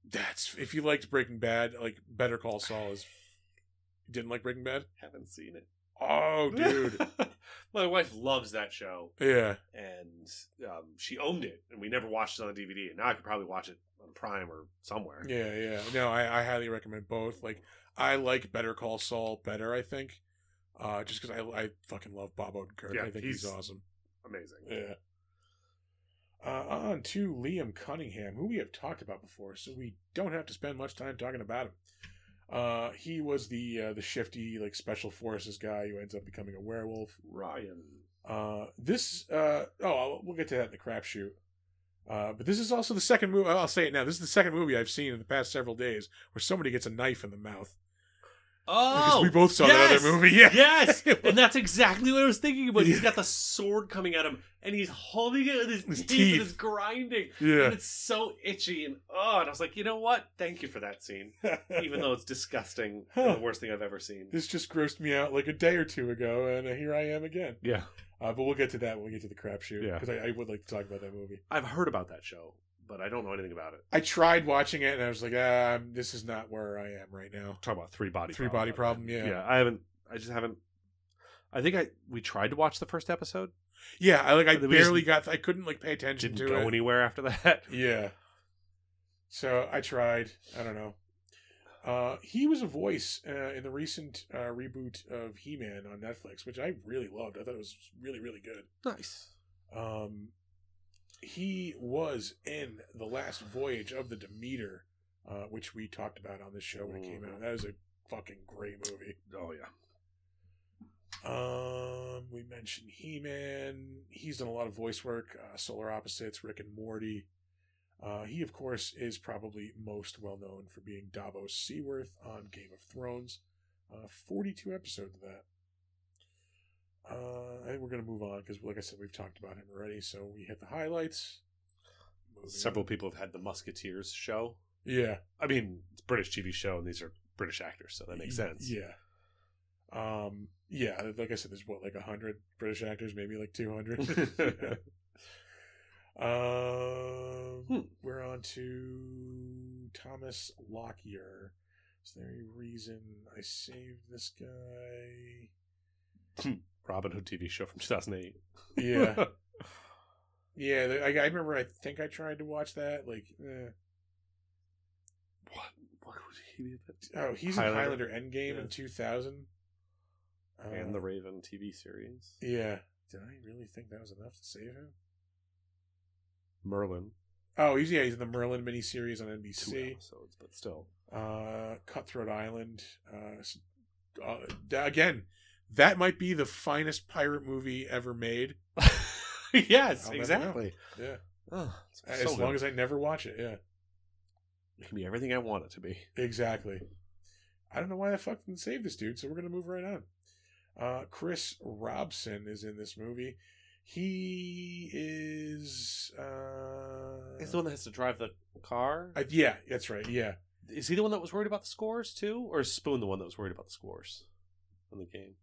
That's if you liked Breaking Bad, like Better Call Saul is. Didn't like Breaking Bad? Haven't seen it. Oh, dude. My wife loves that show, Yeah. and um, she owned it, and we never watched it on the D V D. And now I could probably watch it on Prime or somewhere. Yeah, yeah. No, I, I highly recommend both. Like, I like Better Call Saul better, I think. Uh, just because I, I fucking love Bob Odenkirk. Yeah, I think he's, he's- awesome. Amazing. Yeah. Uh, on to Liam Cunningham, who we have talked about before, so we don't have to spend much time talking about him. Uh, he was the uh, the shifty like special forces guy who ends up becoming a werewolf. Ryan. Uh, this uh, oh, we'll get to that in the crapshoot. Uh, but this is also the second movie. I'll say it now. This is the second movie I've seen in the past several days where somebody gets a knife in the mouth. Because Oh, we both saw yes! that other movie. Yeah. Yes, and that's exactly what I was thinking about. He's got the sword coming at him, and he's holding it with his, His teeth, teeth. and it's grinding. Yeah. And it's so itchy, and oh, and I was like, you know what? Thank you for that scene, even though it's disgusting Huh. and the worst thing I've ever seen. This just grossed me out like a day or two ago, and uh, here I am again. Yeah, Uh, but we'll get to that when we get to the crapshoot. Yeah. Because I, I would like to talk about that movie. I've heard about that show, but I don't know anything about it. I tried watching it, and I was like, ah, this is not where I am right now. Talk about three body Three problem. body problem, yeah. Yeah, I haven't. I just haven't. I think I we tried to watch the first episode. Yeah, I like I But we just barely got. I couldn't like pay attention Didn't to go it. anywhere after that. Yeah. So I tried. I don't know. Uh, he was a voice uh, in the recent uh, reboot of He-Man on Netflix, which I really loved. I thought it was really, really good. Nice. Um, he was in The Last Voyage of the Demeter, uh, which we talked about on this show when it came out. That was a fucking great movie. Oh yeah. Um, we mentioned He-Man. He's done a lot of voice work. Uh, Solar Opposites, Rick and Morty. Uh, he, of course, is probably most well known for being Davos Seaworth on Game of Thrones. Uh, forty-two episodes of that. Uh, I think we're going to move on because, like I said, we've talked about him already. So we hit the highlights. Moving Several on. people have had the Musketeers show. Yeah. I mean, it's a British T V show, and these are British actors, so that makes sense. Yeah. Um. Yeah. Like I said, there's what, like a hundred British actors, maybe like two hundred. Yeah. Um, Hmm. We're on to Thomas Lockyer. Is there any reason I saved this guy? Robin Hood T V show from two thousand eight. Yeah. Yeah, the- I, I remember I think I tried to watch that. Like, eh. What? What would he be? Oh, he's Highlander. in Highlander Endgame Yeah. in two thousand. Uh, And the Raven T V series. Yeah. Did I really think that was enough to save him? Merlin. Oh, he's, yeah, he's in the Merlin miniseries on N B Two C. episodes, but still. Uh, Cutthroat Island. Uh, s- uh, th- again, that might be the finest pirate movie ever made. Yes, I'll never exactly. Yeah. Oh, it's As so long good. as I never watch it, yeah. It can be everything I want it to be. Exactly. I don't know why I fucking saved this dude, so we're going to move right on. Uh, Chris Robson is in this movie. He is... Uh, He's the one that has to drive the car? uh, yeah, that's right, yeah. Is he the one that was worried about the scores, too? Or is Spoon the one that was worried about the scores in the game?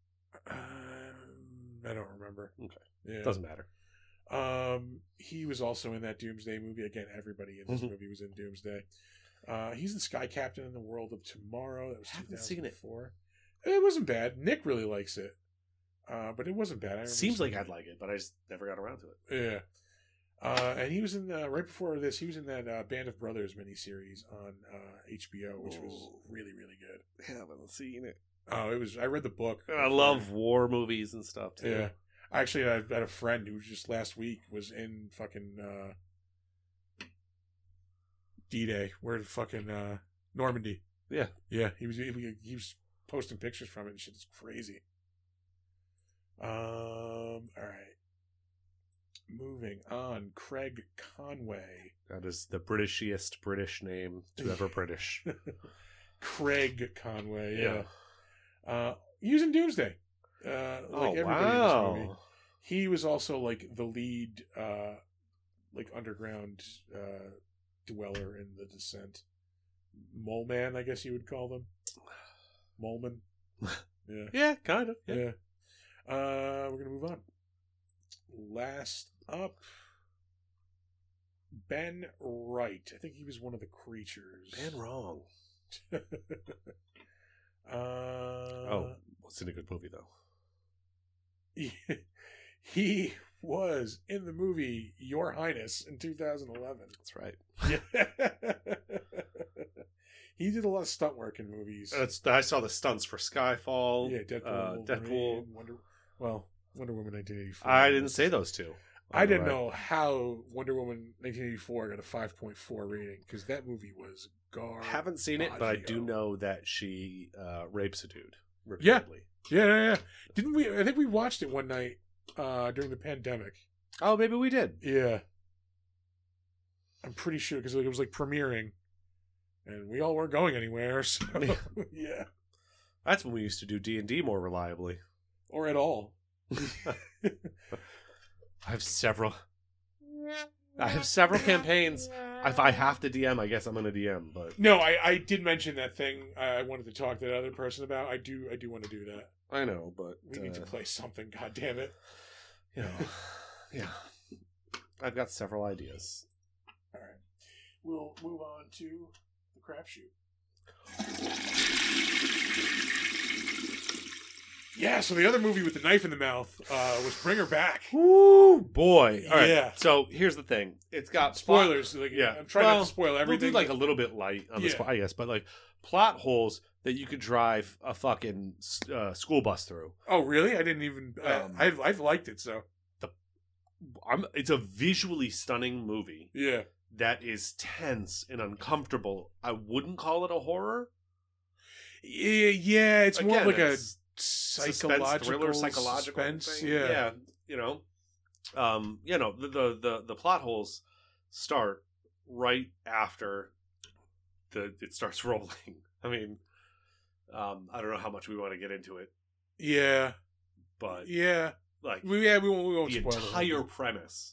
Um, I don't remember. Okay. Yeah. Doesn't matter. Um, he was also in that Doomsday movie. Again, everybody in this Mhm. movie was in Doomsday. Uh, he's the Sky Captain in the World of Tomorrow. That was Haven't two seen thousand it. four. It wasn't bad. Nick really likes it, uh, but it wasn't bad. I remember Seems seeing like it. I'd like it, but I just never got around to it. Yeah. Uh, and he was in the, right before this. He was in that uh, Band of Brothers miniseries on uh, H B O, which was Oh. really, really good. Haven't seen it. Oh, it was. I read the book. I love war movies and stuff, too. Yeah. Actually, I had a friend who just last week was in fucking uh, D-Day, where fucking uh, Normandy. Yeah. Yeah, he was he, he was posting pictures from it and shit. It's crazy. Um. All right. Moving on, Craig Conway. That is the Britishiest British name to ever British. Craig Conway. Yeah. Yeah. Uh, he was in Doomsday. Uh, like Oh, everybody wow. in this movie. He was also like the lead, uh, like underground uh, dweller in The Descent. Mole Man, I guess you would call them. Moleman. Yeah. Yeah, kind of. Yeah. Yeah. Uh, we're gonna move on. Last up, Ben Wright. I think he was one of the creatures. Man, wrong. uh, Oh, what's in a good movie though? He, he was in the movie Your Highness in two thousand eleven. That's right. Yeah. He did a lot of stunt work in movies. That's I saw the stunts for Skyfall. Yeah, Deadpool, uh, Deadpool. Wolverine, Wonder. Well, Wonder Woman nineteen eighty-four. I didn't say those two. I didn't Right. know how Wonder Woman nineteen eighty-four got a five point four rating because that movie was garbage. Haven't seen it, but I do know that she uh, rapes a dude Yeah. repeatedly. Yeah, yeah, yeah. Didn't we? I think we watched it one night uh, during the pandemic. Oh, maybe we did. Yeah, I'm pretty sure because it was like premiering, and we all weren't going anywhere. So yeah, That's when we used to do D and D more reliably. or at all. I have several. I have several campaigns. If I have to D M, I guess I'm gonna D M. But No, I, I did mention that thing I wanted to talk to that other person about. I do I do want to do that. I know, but We need to uh, play something. God damn it! you know, yeah. I've got several ideas. All right, we'll move on to the crapshoot. Yeah, so the other movie with the knife in the mouth uh, was Bring Her Back. Woo, boy! All right. Yeah. So here's the thing: it's got Spoilers. Like, Yeah. I'm trying Well, not to spoil We'll everything. do like a little bit light on the Yeah. spot, I guess, but like plot holes that you could drive a fucking uh, school bus through. Oh, really? I didn't even. Um, I, I've I've liked it so. I'm, it's a visually stunning movie Yeah. that is tense and uncomfortable. I wouldn't call it a horror. Yeah, yeah. It's more Again, like a it's psychological suspense, thriller, psychological suspense. thing. Yeah. yeah, you know, um, you know, the, the the the plot holes start right after the it starts rolling. I mean, um, I don't know how much we want to get into it, Yeah. but Yeah. like We yeah we won't we won't the spoil entire premise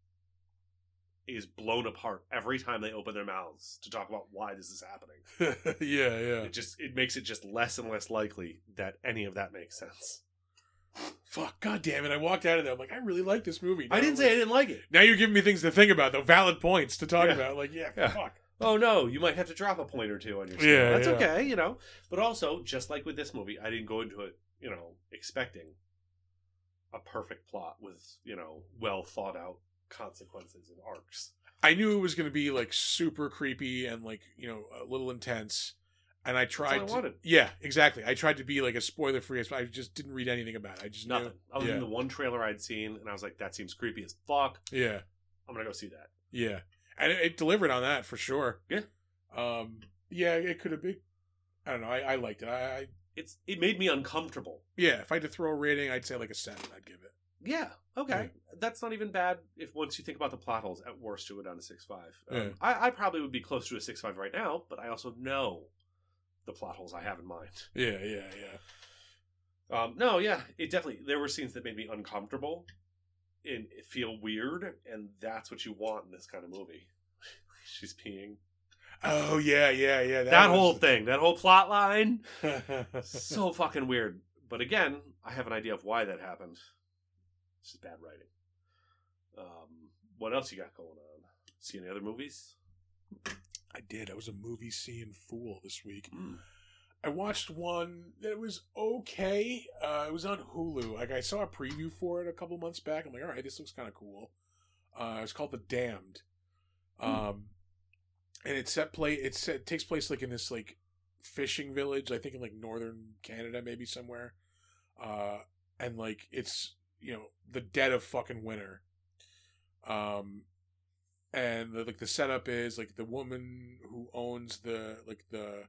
is blown apart every time they open their mouths to talk about why this is happening. it. yeah, yeah. It just it makes it just less and less likely that any of that makes sense. Fuck. God damn it! I walked out of there. I'm like, I really like this movie. I Now didn't I'm say like- I didn't like it. Now you're giving me things to think about, though. Valid points to talk Yeah. about. Like, yeah, Yeah. fuck. Oh no, you might have to drop a point or two on your scale. Yeah, That's yeah. okay, you know. But also, just like with this movie, I didn't go into it, you know, expecting a perfect plot with, you know, well thought out consequences and arcs. I knew it was going to be like super creepy and like you know a little intense, and I tried. all I to, wanted. Yeah, exactly. I tried to be like a spoiler free. I just didn't read anything about it. I just Nothing. Knew, Other yeah, than the one trailer I'd seen, and I was like, that seems creepy as fuck. yeah, I'm gonna go see that. yeah, and it, it delivered on that for sure. Yeah. Um. Yeah, it could have been. I don't know. I, I liked it. I, I It's it made me uncomfortable. yeah. If I had to throw a rating, I'd say like a seven. I'd give it. Yeah, okay. That's not even bad if once you think about the plot holes. At worst, to go down to six five. Um, Yeah. I, I probably would be close to a six five right now, but I also know the plot holes I have in mind. Yeah, yeah, yeah. Um, no, yeah, it definitely. There were scenes that made me uncomfortable and feel weird, and that's what you want in this kind of movie. She's peeing. Oh yeah, yeah, yeah. That, was- whole thing, that whole plot line, so fucking weird. But again, I have an idea of why that happened. It's just bad writing. Um, what else you got going on? See any other movies? I did. I was a movie seeing fool this week. Mm. I watched one that was okay. Uh, it was on Hulu. Like I saw a preview for it a couple months back. I'm like, all right, this looks kind of cool. Uh, it's called The Damned. Um, and it's set play. It's it takes place like in this like fishing village. I think in like northern Canada, maybe somewhere. Uh, and like it's you know the dead of fucking winter. Um, and the, like the setup is like the woman who owns the like the.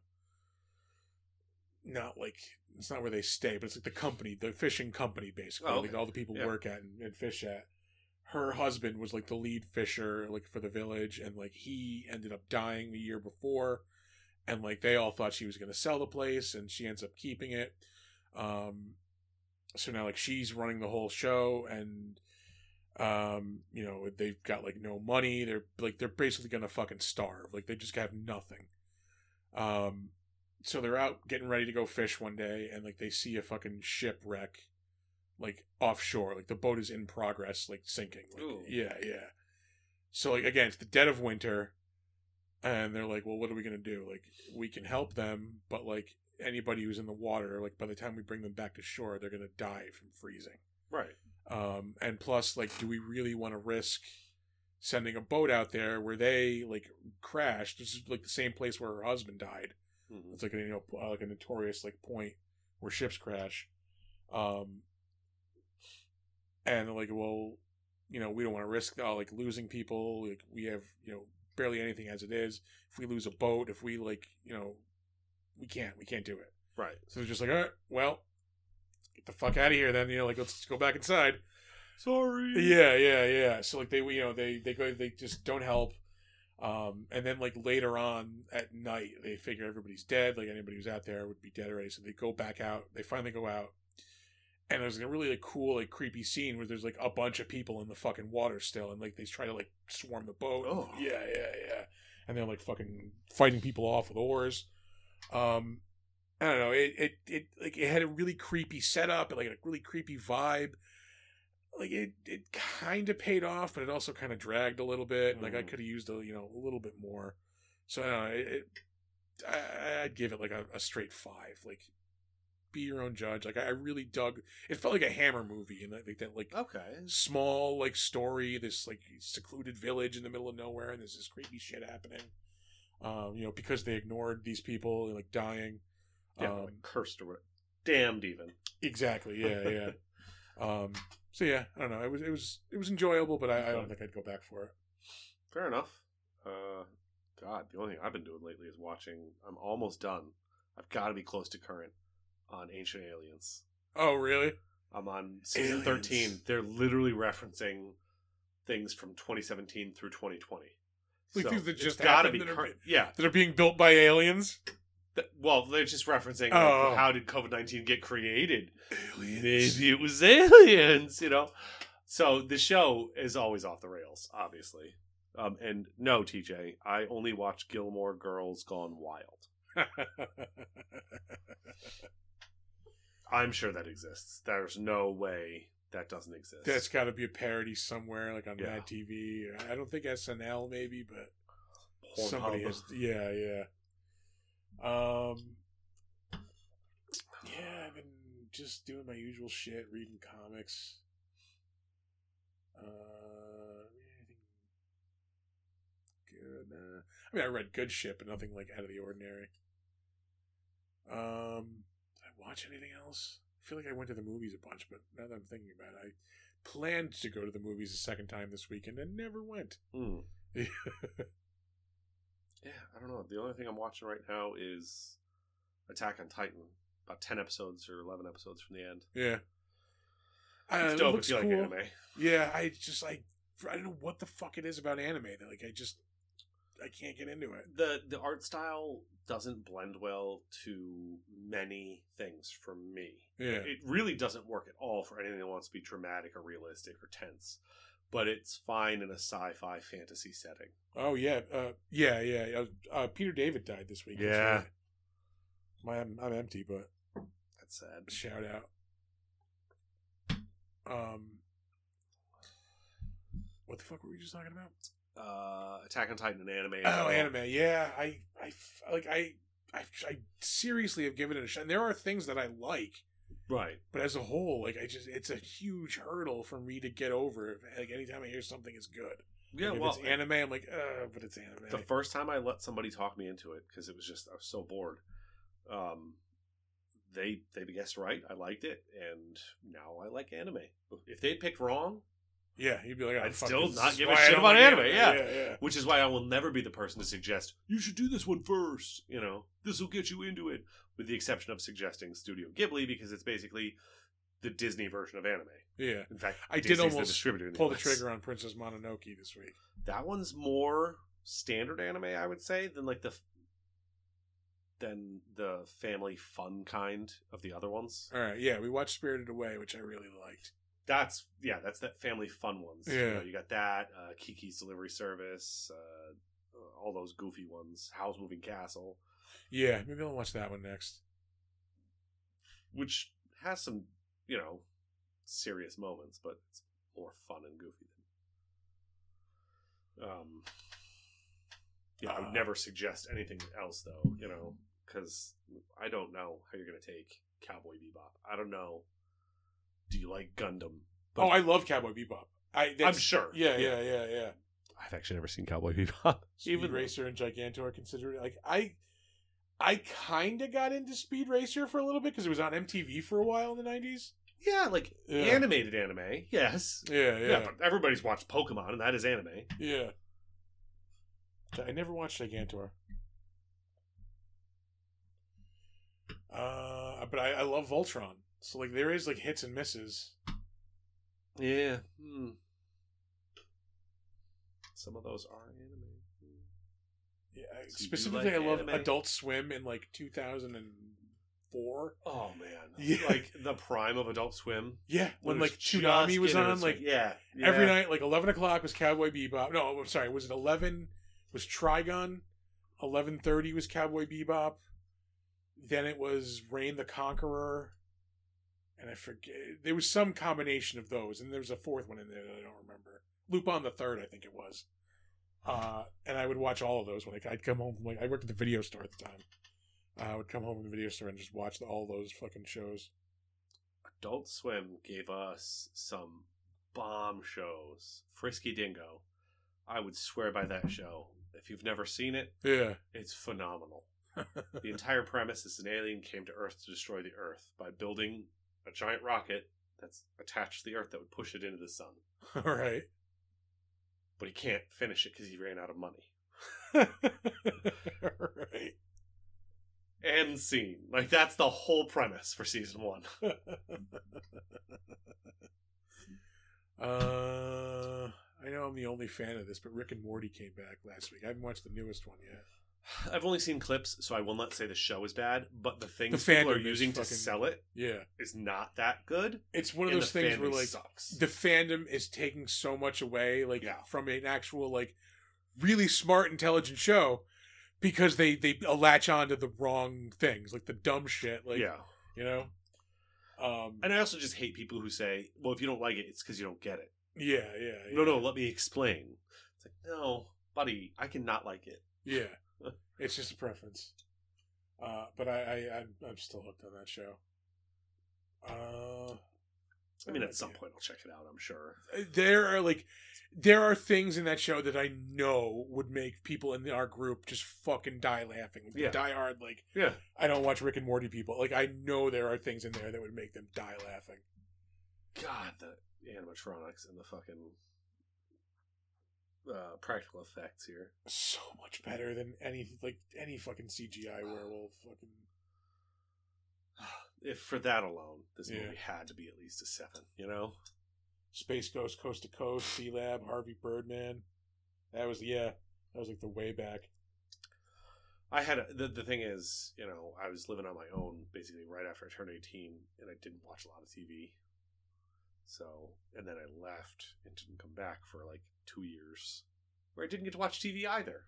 Not like it's not where they stay, but it's like the company, the fishing company, basically. Oh, okay. Like all the people Yeah. work at and, and fish at. Her husband was like the lead fisher, like for the village, and like he ended up dying the year before, and like they all thought she was going to sell the place, and she ends up keeping it. Um, so now like she's running the whole show, and um, you know they've got like no money. They're like they're basically going to fucking starve. Like they just have nothing. Um. So they're out getting ready to go fish one day, and like they see a fucking shipwreck, like offshore. Like the boat is in progress, like sinking. Like, Ooh. yeah, yeah. So like again, it's the dead of winter, and they're like, well, what are we gonna do? Like, we can help them, but like anybody who's in the water, like by the time we bring them back to shore, they're gonna die from freezing. Right. Um, and plus, like, do we really want to risk sending a boat out there where they like crashed? This is like the same place where her husband died. Mm-hmm. It's like a, you know uh, like a notorious like point where ships crash. Um, and they're like, well, you know, we don't want to risk uh, like losing people. Like, we have, you know, barely anything as it is. If we lose a boat, if we like, you know, we can't, we can't do it. Right. So they're just like, all right, well, get the fuck out of here then. You know, like, let's go back inside. Sorry. Yeah, yeah, yeah. So like they, you know, they they go, they just don't help. Um, and then like later on at night, they figure everybody's dead. Like anybody who's out there would be dead already. So they go back out. They finally go out. And there's a really like cool, like creepy scene where there's like a bunch of people in the fucking water still, and like they try to like swarm the boat. Oh. Yeah, yeah, yeah. And they're like fucking fighting people off with oars. Um, I don't know. It it it like it had a really creepy setup and like a really creepy vibe. Like it it kind of paid off, but it also kind of dragged a little bit. Like I could have used a you know a little bit more. So I don't know. It, it I, I'd give it like a, a straight five. Like, be your own judge. Like, I really dug. It felt like a Hammer movie, and like that, like Okay. small like story. This like secluded village in the middle of nowhere, and there's this creepy shit happening. Um, you know, because they ignored these people, like dying. Yeah, um, like cursed or what? Damned even. Exactly. Yeah, yeah. um. So yeah, I don't know. It was it was it was enjoyable, but I, I don't think I'd go back for it. Fair enough. Uh, God, the only thing I've been doing lately is watching. I'm almost done. I've got to be close to current on Ancient Aliens. Oh, really? I'm on season Aliens. thirteen. They're literally referencing things from twenty seventeen through twenty twenty. Like So things that it's just gotta happened be that are current. be- Yeah. That are being built by aliens. Th- Well, they're just referencing Oh. like, how did COVID nineteen get created? Aliens. Maybe it was aliens, you know? So the show is always off the rails, obviously. Um, and no, T J, I only watch Gilmore Girls Gone Wild. I'm sure that exists. There's no way that doesn't exist. That's got to be a parody somewhere, like on Yeah. Mad T V. I don't think S N L, maybe, but Pornhub. somebody has. Yeah, yeah. Um. Yeah, I've been just doing my usual shit, reading comics. Uh, anything good? Uh, I mean, I read good shit, but nothing like out of the ordinary. Um, did I watch anything else? I feel like I went to the movies a bunch, but now that I'm thinking about it, I planned to go to the movies a second time this weekend and never went. Hmm. Yeah, I don't know. The only thing I'm watching right now is Attack on Titan. About ten episodes or eleven episodes from the end. Yeah. Uh, It's it dope looks if you cool. like anime. Yeah, I just like I don't know what the fuck it is about anime. That like I just I can't get into it. The the art style doesn't blend well to many things for me. Yeah. It really doesn't work at all for anything that wants to be dramatic or realistic or tense. But it's fine in a sci-fi fantasy setting. Oh yeah, uh, yeah, yeah. Uh, uh, Peter David died this week. That's Yeah. right. My, I'm, I'm empty, but That's sad. shout out. Um, what the fuck were we just talking about? Uh, Attack on Titan and anime. in Oh, general. anime. Yeah, I, I, like I, I, I seriously have given it a shot. And there are things that I like, Right. but as a whole, like I just, it's a huge hurdle for me to get over. Like anytime I hear something is good. Yeah, Like, if well, it's anime, I'm like, uh, but it's anime. the first time I let somebody talk me into it, because it was just, I was so bored. Um, they they guessed right. I liked it, and now I like anime. If they'd picked wrong, yeah, you'd be like, oh, I'd fuck still this. not This is give a why I shit don't about like anime, yeah. yeah, yeah. which is why I will never be the person to suggest you should do this one first. You know, this will get you into it. With the exception of suggesting Studio Ghibli, because it's basically the Disney version of anime. Yeah. In fact, I did Disney's the almost distributor in pull the U S. trigger on Princess Mononoke this week. That one's more standard anime, I would say, than like the than the family fun kind of the other ones. All right, yeah, we watched Spirited Away, which I really liked. That's yeah, that's that family fun ones. You Yeah. know, you got that uh, Kiki's Delivery Service, uh, uh, all those goofy ones. Howl's Moving Castle, Yeah, maybe I'll watch that one next. which has some you know serious moments, but it's more fun and goofy Um, yeah, I would Uh. never suggest anything else though. You know, because I don't know how you're gonna take Cowboy Bebop. I don't know. Do you like Gundam? But Oh, I love Cowboy Bebop. I, that's, I'm sure. Yeah, yeah, yeah, yeah. I've actually never seen Cowboy Bebop. Speed Even Racer and Gigantor are considered like I. I kind of got into Speed Racer for a little bit because it was on M T V for a while in the nineties. yeah, like Yeah. animated anime. Yes. Yeah, Yeah. yeah, but everybody's watched Pokemon, and that is anime. yeah. I never watched Gigantor. Uh, but I, I love Voltron. So like there is like hits and misses. Yeah. Hmm. Some of those are anime. Yeah, I- So you do specifically, like I love anime? Adult Swim in like two thousand four. Oh man. Yeah. Like the prime of Adult Swim. Yeah, when It like was just Toonami was getting on, its- like yeah, every yeah. night, like eleven o'clock was Cowboy Bebop. No, I'm sorry, was it eleven? Was Trigun? Eleven thirty was Cowboy Bebop. Then it was Reign the Conqueror, and I forget there was some combination of those, and there was a fourth one in there that I don't remember. Lupin the Third, I think it was. Uh, and I would watch all of those when I, I'd come home. From, like I worked at the video store at the time. I would come home from the video store and just watch the, all those fucking shows. Adult Swim gave us some bomb shows. Frisky Dingo. I would swear by that show. If you've never seen it, Yeah. it's phenomenal. The entire premise is an alien came to Earth to destroy the Earth by building a giant rocket that's attached to the Earth that would push it into the sun. All right. But he can't finish it because he ran out of money. Right. End scene. Like, that's the whole premise for season one. uh, I know I'm the only fan of this, but Rick and Morty came back last week. I haven't watched the newest one yet. I've only seen clips, so I will not say the show is bad, but the things The people are fandom is using to fucking- sell it Yeah. is not that good. It's one of and those the things fandom where, like, sucks. the fandom is taking so much away, like, Yeah. from an actual, like, really smart, intelligent show because they, they latch on to the wrong things, like the dumb shit, like, yeah. you know? Um, And I also just hate people who say, well, if you don't like it, it's because you don't get it. yeah, yeah, yeah. No, no, let me explain. It's like, no, buddy, I cannot like it. Yeah. It's just a preference. Uh, but I, I, I'm, I'm still hooked on that show. Uh, I mean, at some point I'll check it out, I'm sure. there are like, there are things in that show that I know would make people in our group just fucking die laughing. Like, Yeah. Die hard, like, Yeah. I don't watch Rick and Morty people. Like, I know there are things in there that would make them die laughing. God, the animatronics and the fucking uh, practical effects here. So much better than any, like, any fucking C G I werewolf. Fucking. If for that alone, this Yeah. movie had to be at least a seven, you know? Space Ghost, Coast to Coast, C-Lab, Harvey Birdman. That was, yeah, that was like the way back. I had a, the the thing is, you know, I was living on my own basically right after I turned eighteen, and I didn't watch a lot of T V. So, and then I left and didn't come back for like two years, where I didn't get to watch T V either.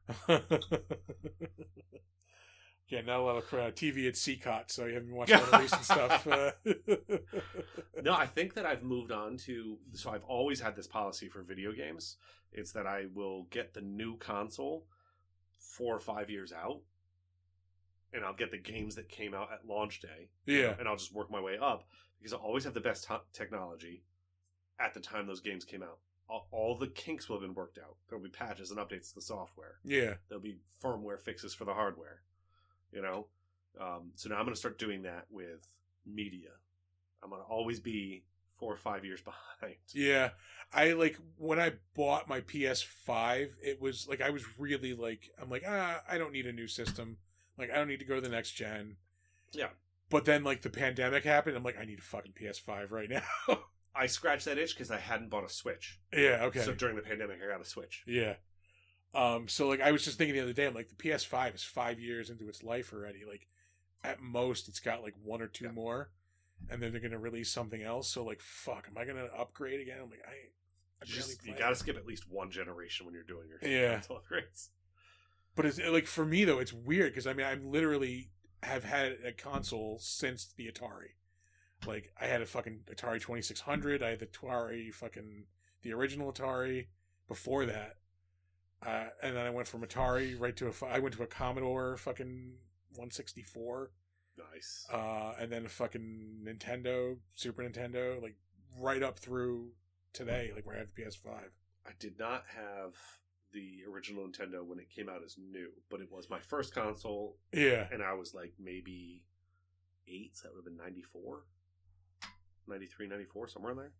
Yeah, not a lot of uh, T V at C COT, so you haven't watched a lot of recent stuff. Uh, No, I think that I've moved on to. So I've always had this policy for video games. It's that I will get the new console four or five years out, and I'll get the games that came out at launch day. yeah, And I'll just work my way up because I always have the best t- technology at the time those games came out. All, all the kinks will have been worked out. There'll be patches and updates to the software. yeah, There'll be firmware fixes for the hardware. You know, um, so now I'm going to start doing that with media. I'm going to always be four or five years behind. yeah. I like when I bought my P S five, it was like I was really like, I'm like, ah, I don't need a new system. Like, I don't need to go to the next gen. Yeah. But then, like, the pandemic happened. I'm like, I need a fucking P S five right now. I scratched that itch because I hadn't bought a Switch. Yeah, okay. So during the pandemic, I got a Switch. Yeah. Um, so like I was just thinking the other day, I'm like, the P S five is five years into its life already. Like at most it's got like one or two Yeah. more, and then they're gonna release something else. So like, fuck, am I gonna upgrade again? I'm like, I, I You, barely just, you play got to it. skip at least one generation when you're doing your Yeah. console upgrades. But it's like for me though, it's weird because I mean I'm literally have had a console since the Atari. Like I had a fucking Atari twenty-six hundred. I had the Atari fucking the original Atari before that. Uh, and then I went from Atari right to a. fu- I went to a Commodore fucking one sixty-four. Nice. Uh, and then a fucking Nintendo, Super Nintendo, like right up through today, like where I have the P S five. I did not have the original Nintendo when it came out as new, but it was my first console, Yeah. and I was like maybe eight, so that would have been ninety-four, ninety-three, ninety-four, somewhere in there.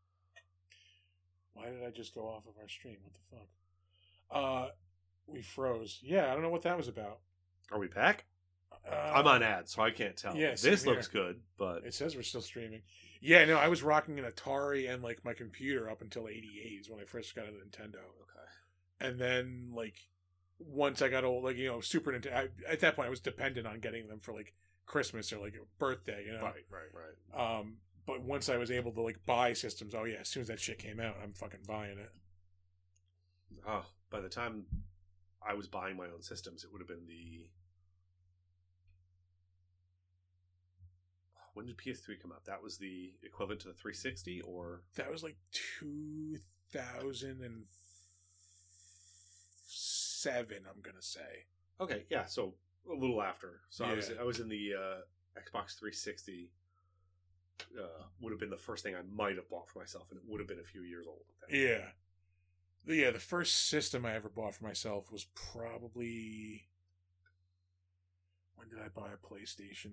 Why did I just go off of our stream? What the fuck? Uh, we froze. Yeah, I don't know what that was about. Are we back? Uh, I'm on ads, so I can't tell. yeah, same this here. looks good, but It says we're still streaming. Yeah, no, I was rocking an Atari and like my computer up until eighty-eight is when I first got a Nintendo. okay. And then like once I got old, like you know, Super Nintendo. I, at that point, I was dependent on getting them for like Christmas or like a birthday, you know. Right, right, right. Um, but once I was able to like buy systems, oh yeah, as soon as that shit came out, I'm fucking buying it. Oh, by the time I was buying my own systems, it would have been the. When did P S three come out? That was the equivalent to the three sixty, or That was like two thousand seven, I'm gonna say. okay, yeah, so a little after. So I was Yeah. I was in the uh, Xbox three sixty. Uh, would have been the first thing I might have bought for myself, and it would have been a few years old. at that point. Yeah. Yeah, the first system I ever bought for myself was probably. When did I buy a PlayStation?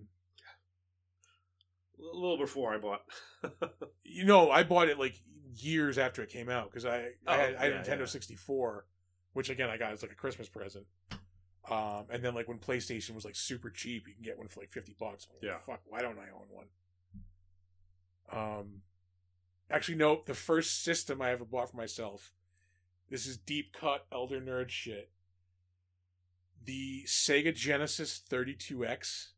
A little before I bought. You know, I bought it like years after it came out because I, I Oh, had, I had yeah, a Nintendo yeah. sixty-four, which again I got as like a Christmas present. Um, and then like when PlayStation was like super cheap, you can get one for like fifty bucks. I'm like, Yeah. Fuck, why don't I own one? Um, actually, no. The first system I ever bought for myself. This is deep cut elder nerd shit. The Sega Genesis thirty-two X.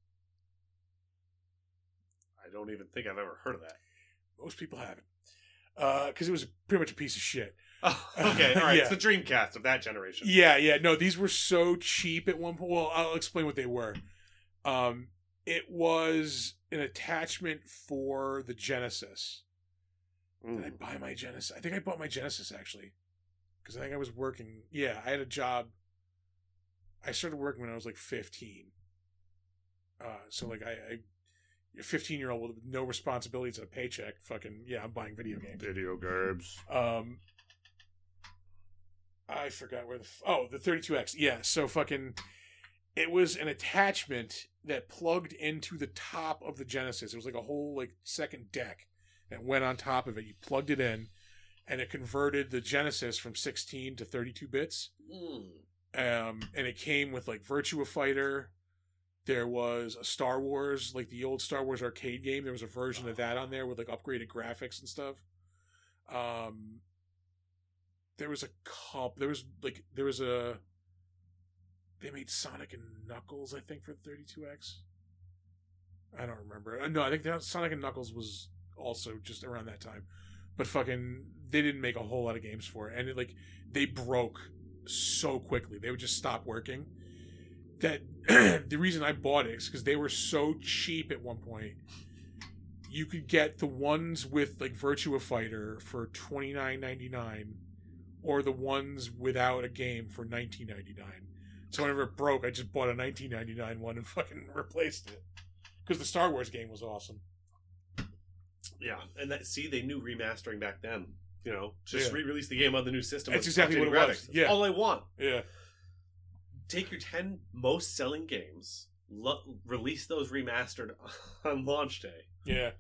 I don't even think I've ever heard of that. Most people haven't. Because it was pretty much a piece of shit. Oh, okay, all right. Yeah. It's the Dreamcast of that generation. Yeah, yeah. No, these were so cheap at one point. Well, I'll explain what they were. Um, it was an attachment for the Genesis. Did I Mm. buy my Genesis? I think I bought my Genesis, actually. Because I think I was working. Yeah, I had a job. I started working when I was like fifteen. Uh, so, like, I... I a fifteen-year-old with no responsibilities and a paycheck, fucking, yeah, I'm buying video games. Video games. Um, I forgot where the f- oh the thirty-two X, yeah. So fucking, it was an attachment that plugged into the top of the Genesis. It was like a whole like second deck that went on top of it. You plugged it in, and it converted the Genesis from sixteen to thirty-two bits. Mm. Um, and it came with like Virtua Fighter. There was a Star Wars, like the old Star Wars arcade game. There was a version of that on there with like upgraded graphics and stuff. Um, there was a cup. There was like there was a. They made Sonic and Knuckles, I think, for the thirty-two X. I don't remember. Uh, No, I think that Sonic and Knuckles was also just around that time. But fucking, they didn't make a whole lot of games for it, and it, like they broke so quickly. They would just stop working. That the reason I bought it is because they were so cheap at one point. You could get the ones with like Virtua Fighter for twenty-nine ninety-nine, or the ones without a game for nineteen ninety-nine. So whenever it broke, I just bought a nineteen ninety-nine one and fucking replaced it. Because the Star Wars game was awesome. Yeah, and that see, they knew remastering back then. You know, just Yeah. re-release the game on the new system. That's with exactly updated what it was. graphics. That's Yeah. all I want. Yeah. Take your ten most selling games, lo- release those remastered on launch day. Yeah.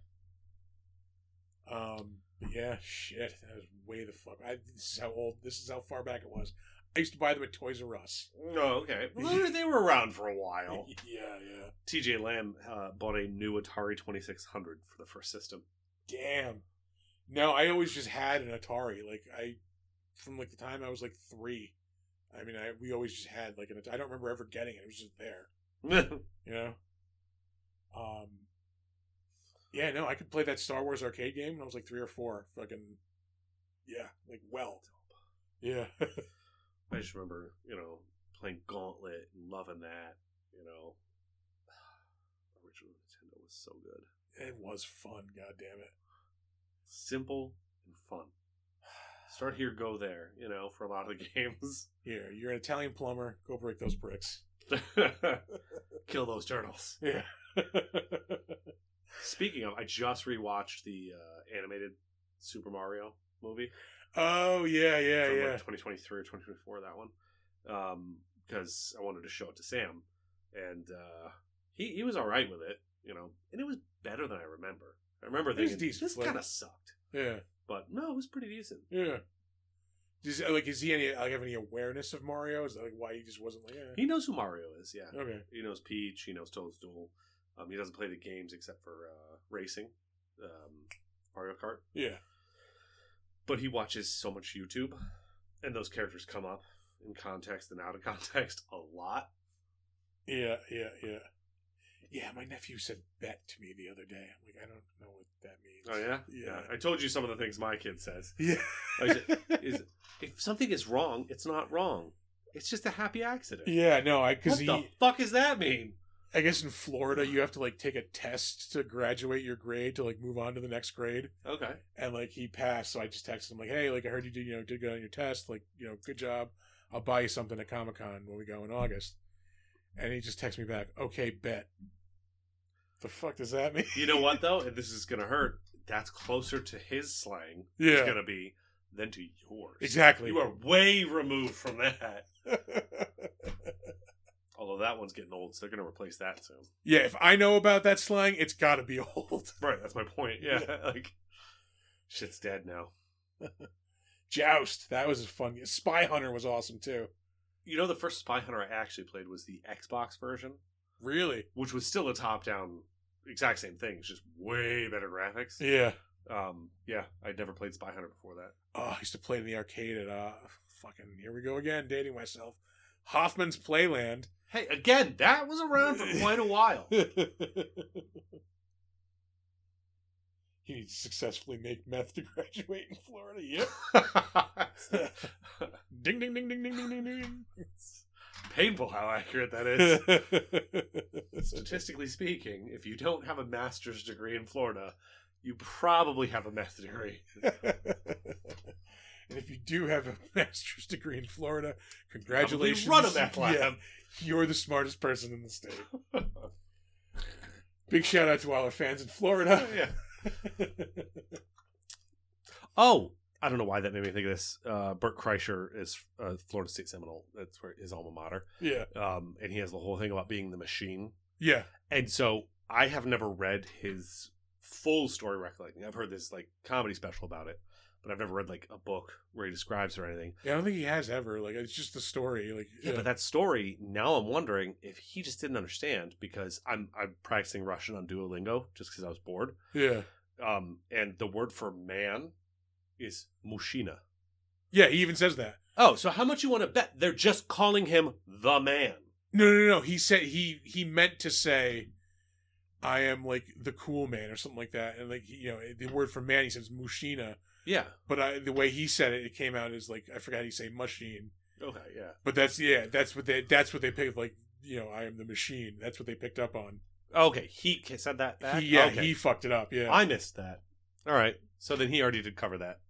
Um. but yeah. Shit. That was way the fuck. I, this is how old. This is how far back it was. I used to buy them at Toys R Us. Oh, okay. Well, they were around for a while. Yeah. Yeah. T J Lamb uh, bought a new Atari twenty-six hundred for the first system. Damn. No, I always just had an Atari. Like I, from like the time I was like three. I mean, I we always just had like an. I don't remember ever getting it. It was just there. You know. Um. Yeah, no, I could play that Star Wars arcade game when I was like three or four. Fucking. Yeah, like well. Yeah. I just remember, you know, playing Gauntlet and loving that. You know, original Nintendo was so good. It was fun. God damn it. Simple and fun. Start here, go there. You know, for a lot of the games. Here, you're an Italian plumber. Go break those bricks. Kill those turtles. Yeah. Speaking of, I just rewatched the uh, animated Super Mario movie. Oh yeah, yeah, from yeah. like twenty twenty-three or twenty twenty-four, that one. Um, because I wanted to show it to Sam, and uh, he he was all right with it, you know, and it was better than I remember. I remember It was thinking decent this flick. kind of sucked, Yeah, but no, it was pretty decent. yeah. Does, like, is he any like have any awareness of Mario? Is that like why he just wasn't like? Eh. He knows who Mario is, yeah. Okay. He knows Peach. He knows Toadstool. Um, he doesn't play the games except for uh, racing, um, Mario Kart. Yeah. But he watches so much YouTube, and those characters come up in context and out of context a lot. Yeah, yeah, yeah. Yeah, my nephew said bet to me the other day. I'm like, I don't know what that means. Oh yeah, Yeah. I told you some of the things my kid says. Yeah. Like, is if something is wrong, it's not wrong. It's just a happy accident. Yeah, no, I because What he. the fuck does that mean? I guess in Florida you have to like take a test to graduate your grade to like move on to the next grade. Okay. And like he passed, so I just texted him like, "Hey, like I heard you did, you know, did good on your test. Like, you know, good job. I'll buy you something at Comic Con when we go in August." And he just texted me back, "Okay, bet." The fuck does that mean? You know what though? And this is gonna hurt. That's closer to his slang. Yeah. It's gonna be than to yours. Exactly. You are way removed from that. Although that one's getting old, so they're gonna replace that soon. Yeah, if I know about that slang, it's got to be old. Right. That's my point. Yeah. Like, shit's dead now. Joust, that was fun. Spy Hunter was awesome too. You know, the first Spy Hunter I actually played was the Xbox version, Really? which was still a top-down, exact same thing. It's just way better graphics. Yeah. Um, yeah, I'd never played Spy Hunter before that. Oh, I used to play it in the arcade at uh, fucking. Here we go again, dating myself. Hoffman's Playland. Hey, again, that was around for quite a while. He needs to successfully make meth to graduate in Florida. Yep. Ding ding ding ding ding ding ding ding. It's painful how accurate that is. Statistically speaking, if you don't have a master's degree in Florida, you probably have a meth degree. And if you do have a master's degree in Florida, congratulations. Probably run a meth lab. Yeah, you're the smartest person in the state. Big shout out to all our fans in Florida. Yeah. Oh, I don't know why that made me think of this. Uh, Bert Kreischer is uh, Florida State Seminole. That's where his alma mater. Yeah. Um, and he has the whole thing about being the machine. Yeah. And so I have never read his full story recollecting. I've heard this like comedy special about it, but I've never read like a book where he describes it or anything. Yeah, I don't think he has ever. Like, it's just the story. Like, Yeah, but that story, now I'm wondering if he just didn't understand, because I'm I'm practicing Russian on Duolingo just because I was bored. yeah. Um, and the word for man is mushina. Yeah, he even says that. Oh, so how much you want to bet? They're just calling him the man. No, no, no. He said he he meant to say, "I am like the cool man" or something like that. And like, you know, the word for man, he says mushina. Yeah. But I, the way he said it, it came out as like, I forgot how you say machine. Okay. Yeah. But that's yeah, that's what they that's what they picked. Like, you know, I am the machine. That's what they picked up on. Okay. He said that. that? He, yeah, Okay. he fucked it up. Yeah. I missed that. All right. So then he already did cover that.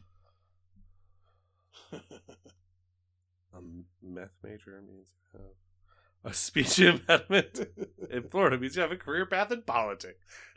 A meth major means you have a speech impediment in Florida means you have a career path in politics.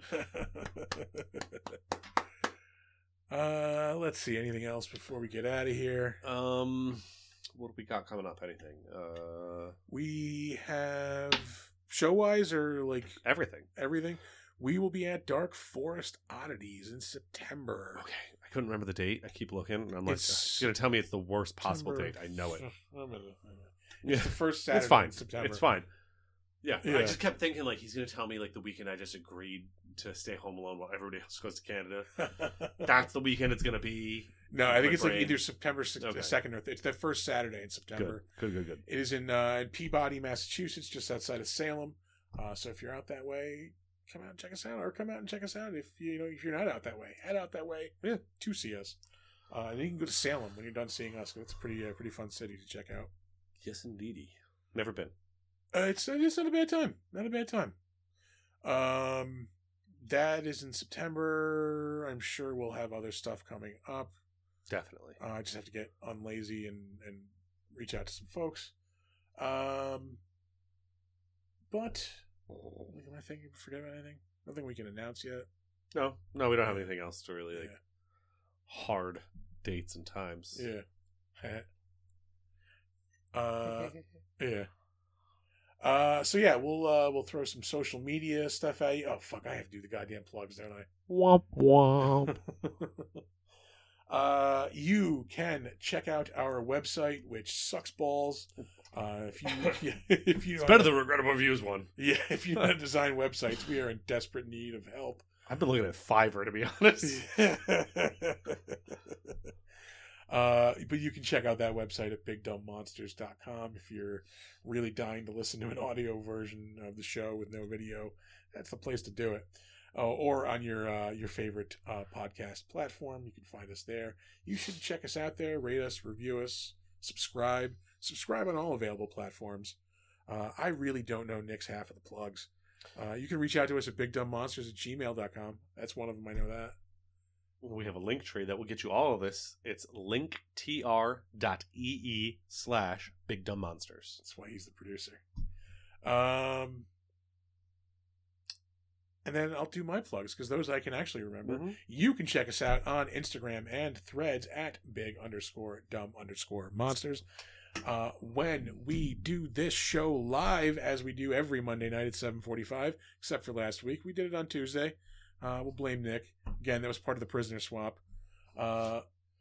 uh, let's see. Anything else before we get out of here? Um, what do we got coming up? Anything? Uh, We have show wise or like everything. everything. We will be at Dark Forest Oddities in September. Okay, I couldn't remember the date. I keep looking, and I'm like, It's- he's gonna tell me it's the worst possible September- date. I know it. It's the first Saturday It's fine. in September. It's fine. Yeah, Yeah. I just kept thinking like he's gonna tell me like the weekend I just agreed to stay home alone while everybody else goes to Canada. That's the weekend it's gonna be. No, I think My it's like brain. either September sixth, Okay. second or th- it's the first Saturday in September. Good, good, good, good. It is in uh, in Peabody, Massachusetts, just outside of Salem. Uh, so if you're out that way, come out and check us out, or come out and check us out if you know if you're not out that way. Head out that way, Yeah. to see us. Uh, and you can go to Salem when you're done seeing us. 'Cause it's a pretty uh, pretty fun city to check out. Yes, indeedy. Never been. Uh, it's it's not a bad time. Not a bad time. Um, that is in September. I'm sure we'll have other stuff coming up. Definitely. Uh, I just have to get unlazy and, and reach out to some folks. Um, but am I thinking? Forget about anything? Nothing we can announce yet. No, no, we don't have anything else to really like Yeah. hard dates and times. Yeah. uh, yeah. Uh, so yeah, we'll uh, we'll throw some social media stuff at you. Oh fuck, I have to do the goddamn plugs, don't I? Womp womp. uh, you can check out our website, which sucks balls. Uh, if you if you It's know better how to- than Regrettable Views one. yeah, if you know how to design websites, we are in desperate need of help. I've been looking at Fiverr, to be honest. uh, but you can check out that website at big dumb monsters dot com if you're really dying to listen to an audio version of the show with no video. That's the place to do it. Oh, or on your uh, your favorite uh, podcast platform, you can find us there. You should check us out there, rate us, review us, subscribe, subscribe on all available platforms. Uh, I really don't know Nick's half of the plugs. Uh, you can reach out to us at big dumb monsters at gmail dot com. That's one of them. I know that. We have a link tree that will get you all of this. It's linktr.ee slash Big Dumb Monsters. That's why he's the producer. Um, and then I'll do my plugs because those I can actually remember. Mm-hmm. You can check us out on Instagram and Threads at big underscore dumb underscore monsters. Uh, when we do this show live, as we do every Monday night at seven forty-five, except for last week, we did it on Tuesday. Uh, we'll blame Nick. Again, that was part of the prisoner swap. Uh,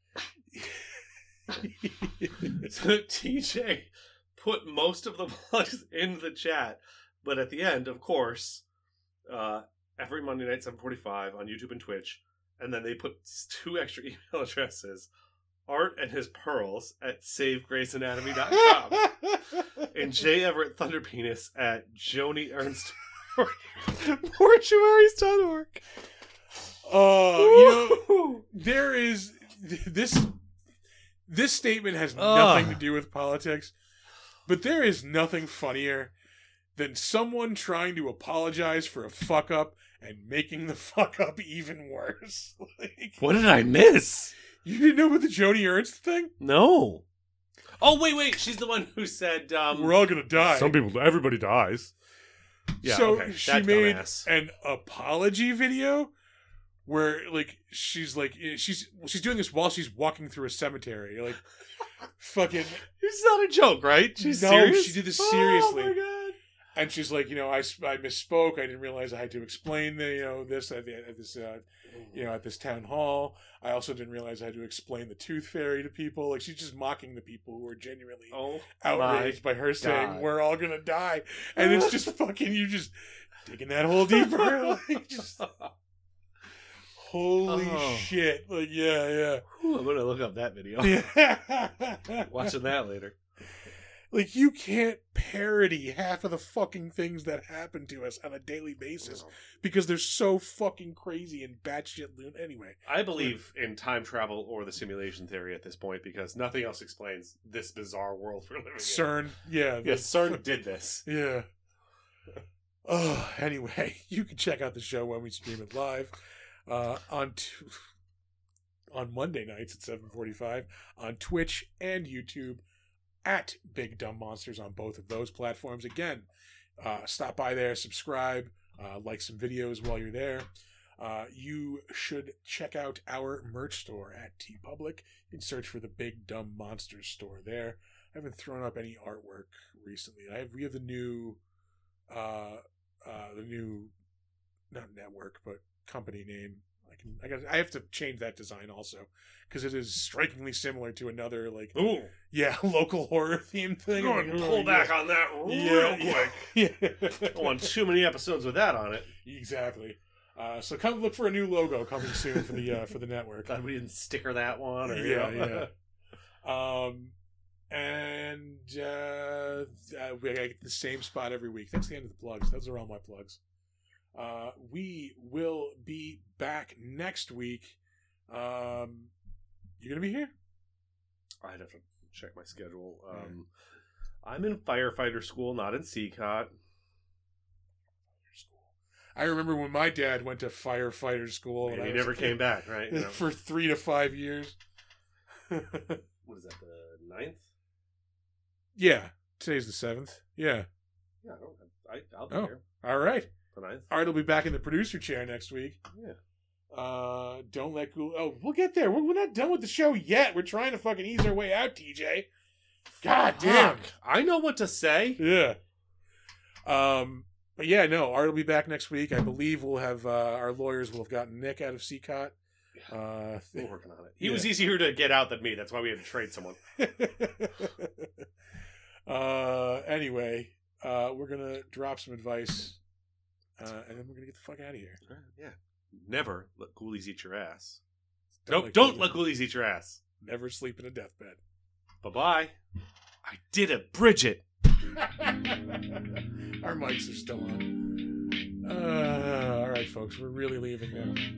So T J put most of the plugs in the chat, but at the end, of course, uh, every Monday night, seven forty-five on YouTube and Twitch, and then they put two extra email addresses, Art and his pearls at save grace anatomy dot com and J. Everett Thunderpenis at Joni Ernst Mortuaries dot org. Uh, you know, there is this. This statement has nothing Ugh. to do with politics, but there is nothing funnier than someone trying to apologize for a fuck up and making the fuck up even worse. Like, What did I miss? you didn't know about the Joni Ernst thing? No. Oh, wait, wait. She's the one who said, um, We're all gonna die. some people, everybody dies. Yeah, so okay. she That made dumbass. an apology video where, like, she's like, she's she's doing this while she's walking through a cemetery. Like, fucking. It's not a joke, right? She's No, serious? she did this seriously. Oh, my God. And she's like, you know, I, I misspoke. I didn't realize I had to explain the, you know, this at, the, at this, uh, you know, at this town hall. I also didn't realize I had to explain the tooth fairy to people. Like, she's just mocking the people who are genuinely Oh, outraged by her saying, God. we're all gonna die. And it's just fucking, you just digging that hole deeper. Like, just, holy Oh. shit. Like, yeah, Ooh, I'm going to look up that video. yeah. Watching that later. Like, you can't parody half of the fucking things that happen to us on a daily basis because they're so fucking crazy and batshit loon. Anyway, I believe in time travel or the simulation theory at this point because nothing else explains this bizarre world we're living in. CERN, yeah. the- Yes, CERN did this. Yeah. Oh, anyway, you can check out the show when we stream it live uh, on t- on Monday nights at seven forty-five on Twitch and YouTube at Big Dumb Monsters on both of those platforms. Again, uh, stop by there, subscribe, uh, like some videos while you're there. Uh, you should check out our merch store at TeePublic and search for the Big Dumb Monsters store there. I haven't thrown up any artwork recently. I have we have the new uh uh the new not network but company name. I can I got I have to change that design also because it is strikingly similar to another like Ooh. yeah local horror themed thing. Go Like, and oh, pull yeah. back on that real Yeah, quick. yeah. I don't want too many episodes with that on it. Exactly. Uh, so come look for a new logo coming soon for the uh, for the network. Glad we didn't sticker that one. Or, Yeah, you know. yeah. Um, and uh, uh, we get the same spot every week. That's the end of the plugs. Those are all my plugs. Uh, we will be back next week. Um, you gonna be here? I'd have to check my schedule. Um, I'm in firefighter school, not in C C O T. I remember when my dad went to firefighter school. And I he was never a kid came back, right? You know. for three to five years. What is that, the ninth? Yeah, today's the seventh. Yeah. Yeah, I don't I, I'll be Oh. here. All right. The ninth? Art will be back in the producer chair next week. Yeah. Uh, don't let Ghoul. Oh, we'll get there. We're, we're not done with the show yet. We're trying to fucking ease our way out, T J. God damn. Fuck. I know what to say. Yeah. Um. But yeah, no. Art will be back next week. I believe we'll have uh, our lawyers will have gotten Nick out of C C O T. Uh, We're working on it. He Yeah. was easier to get out than me. That's why we had to trade someone. uh. Anyway, uh, we're gonna drop some advice, uh, and then we're gonna get the fuck out of here. Yeah. Never let ghoulies eat your ass. Don't Nope, let don't ghoulies- let ghoulies eat your ass. Never sleep in a deathbed. Bye-bye. I did it, Bridget. Our mics are still on. Uh, all right, folks, we're really leaving now.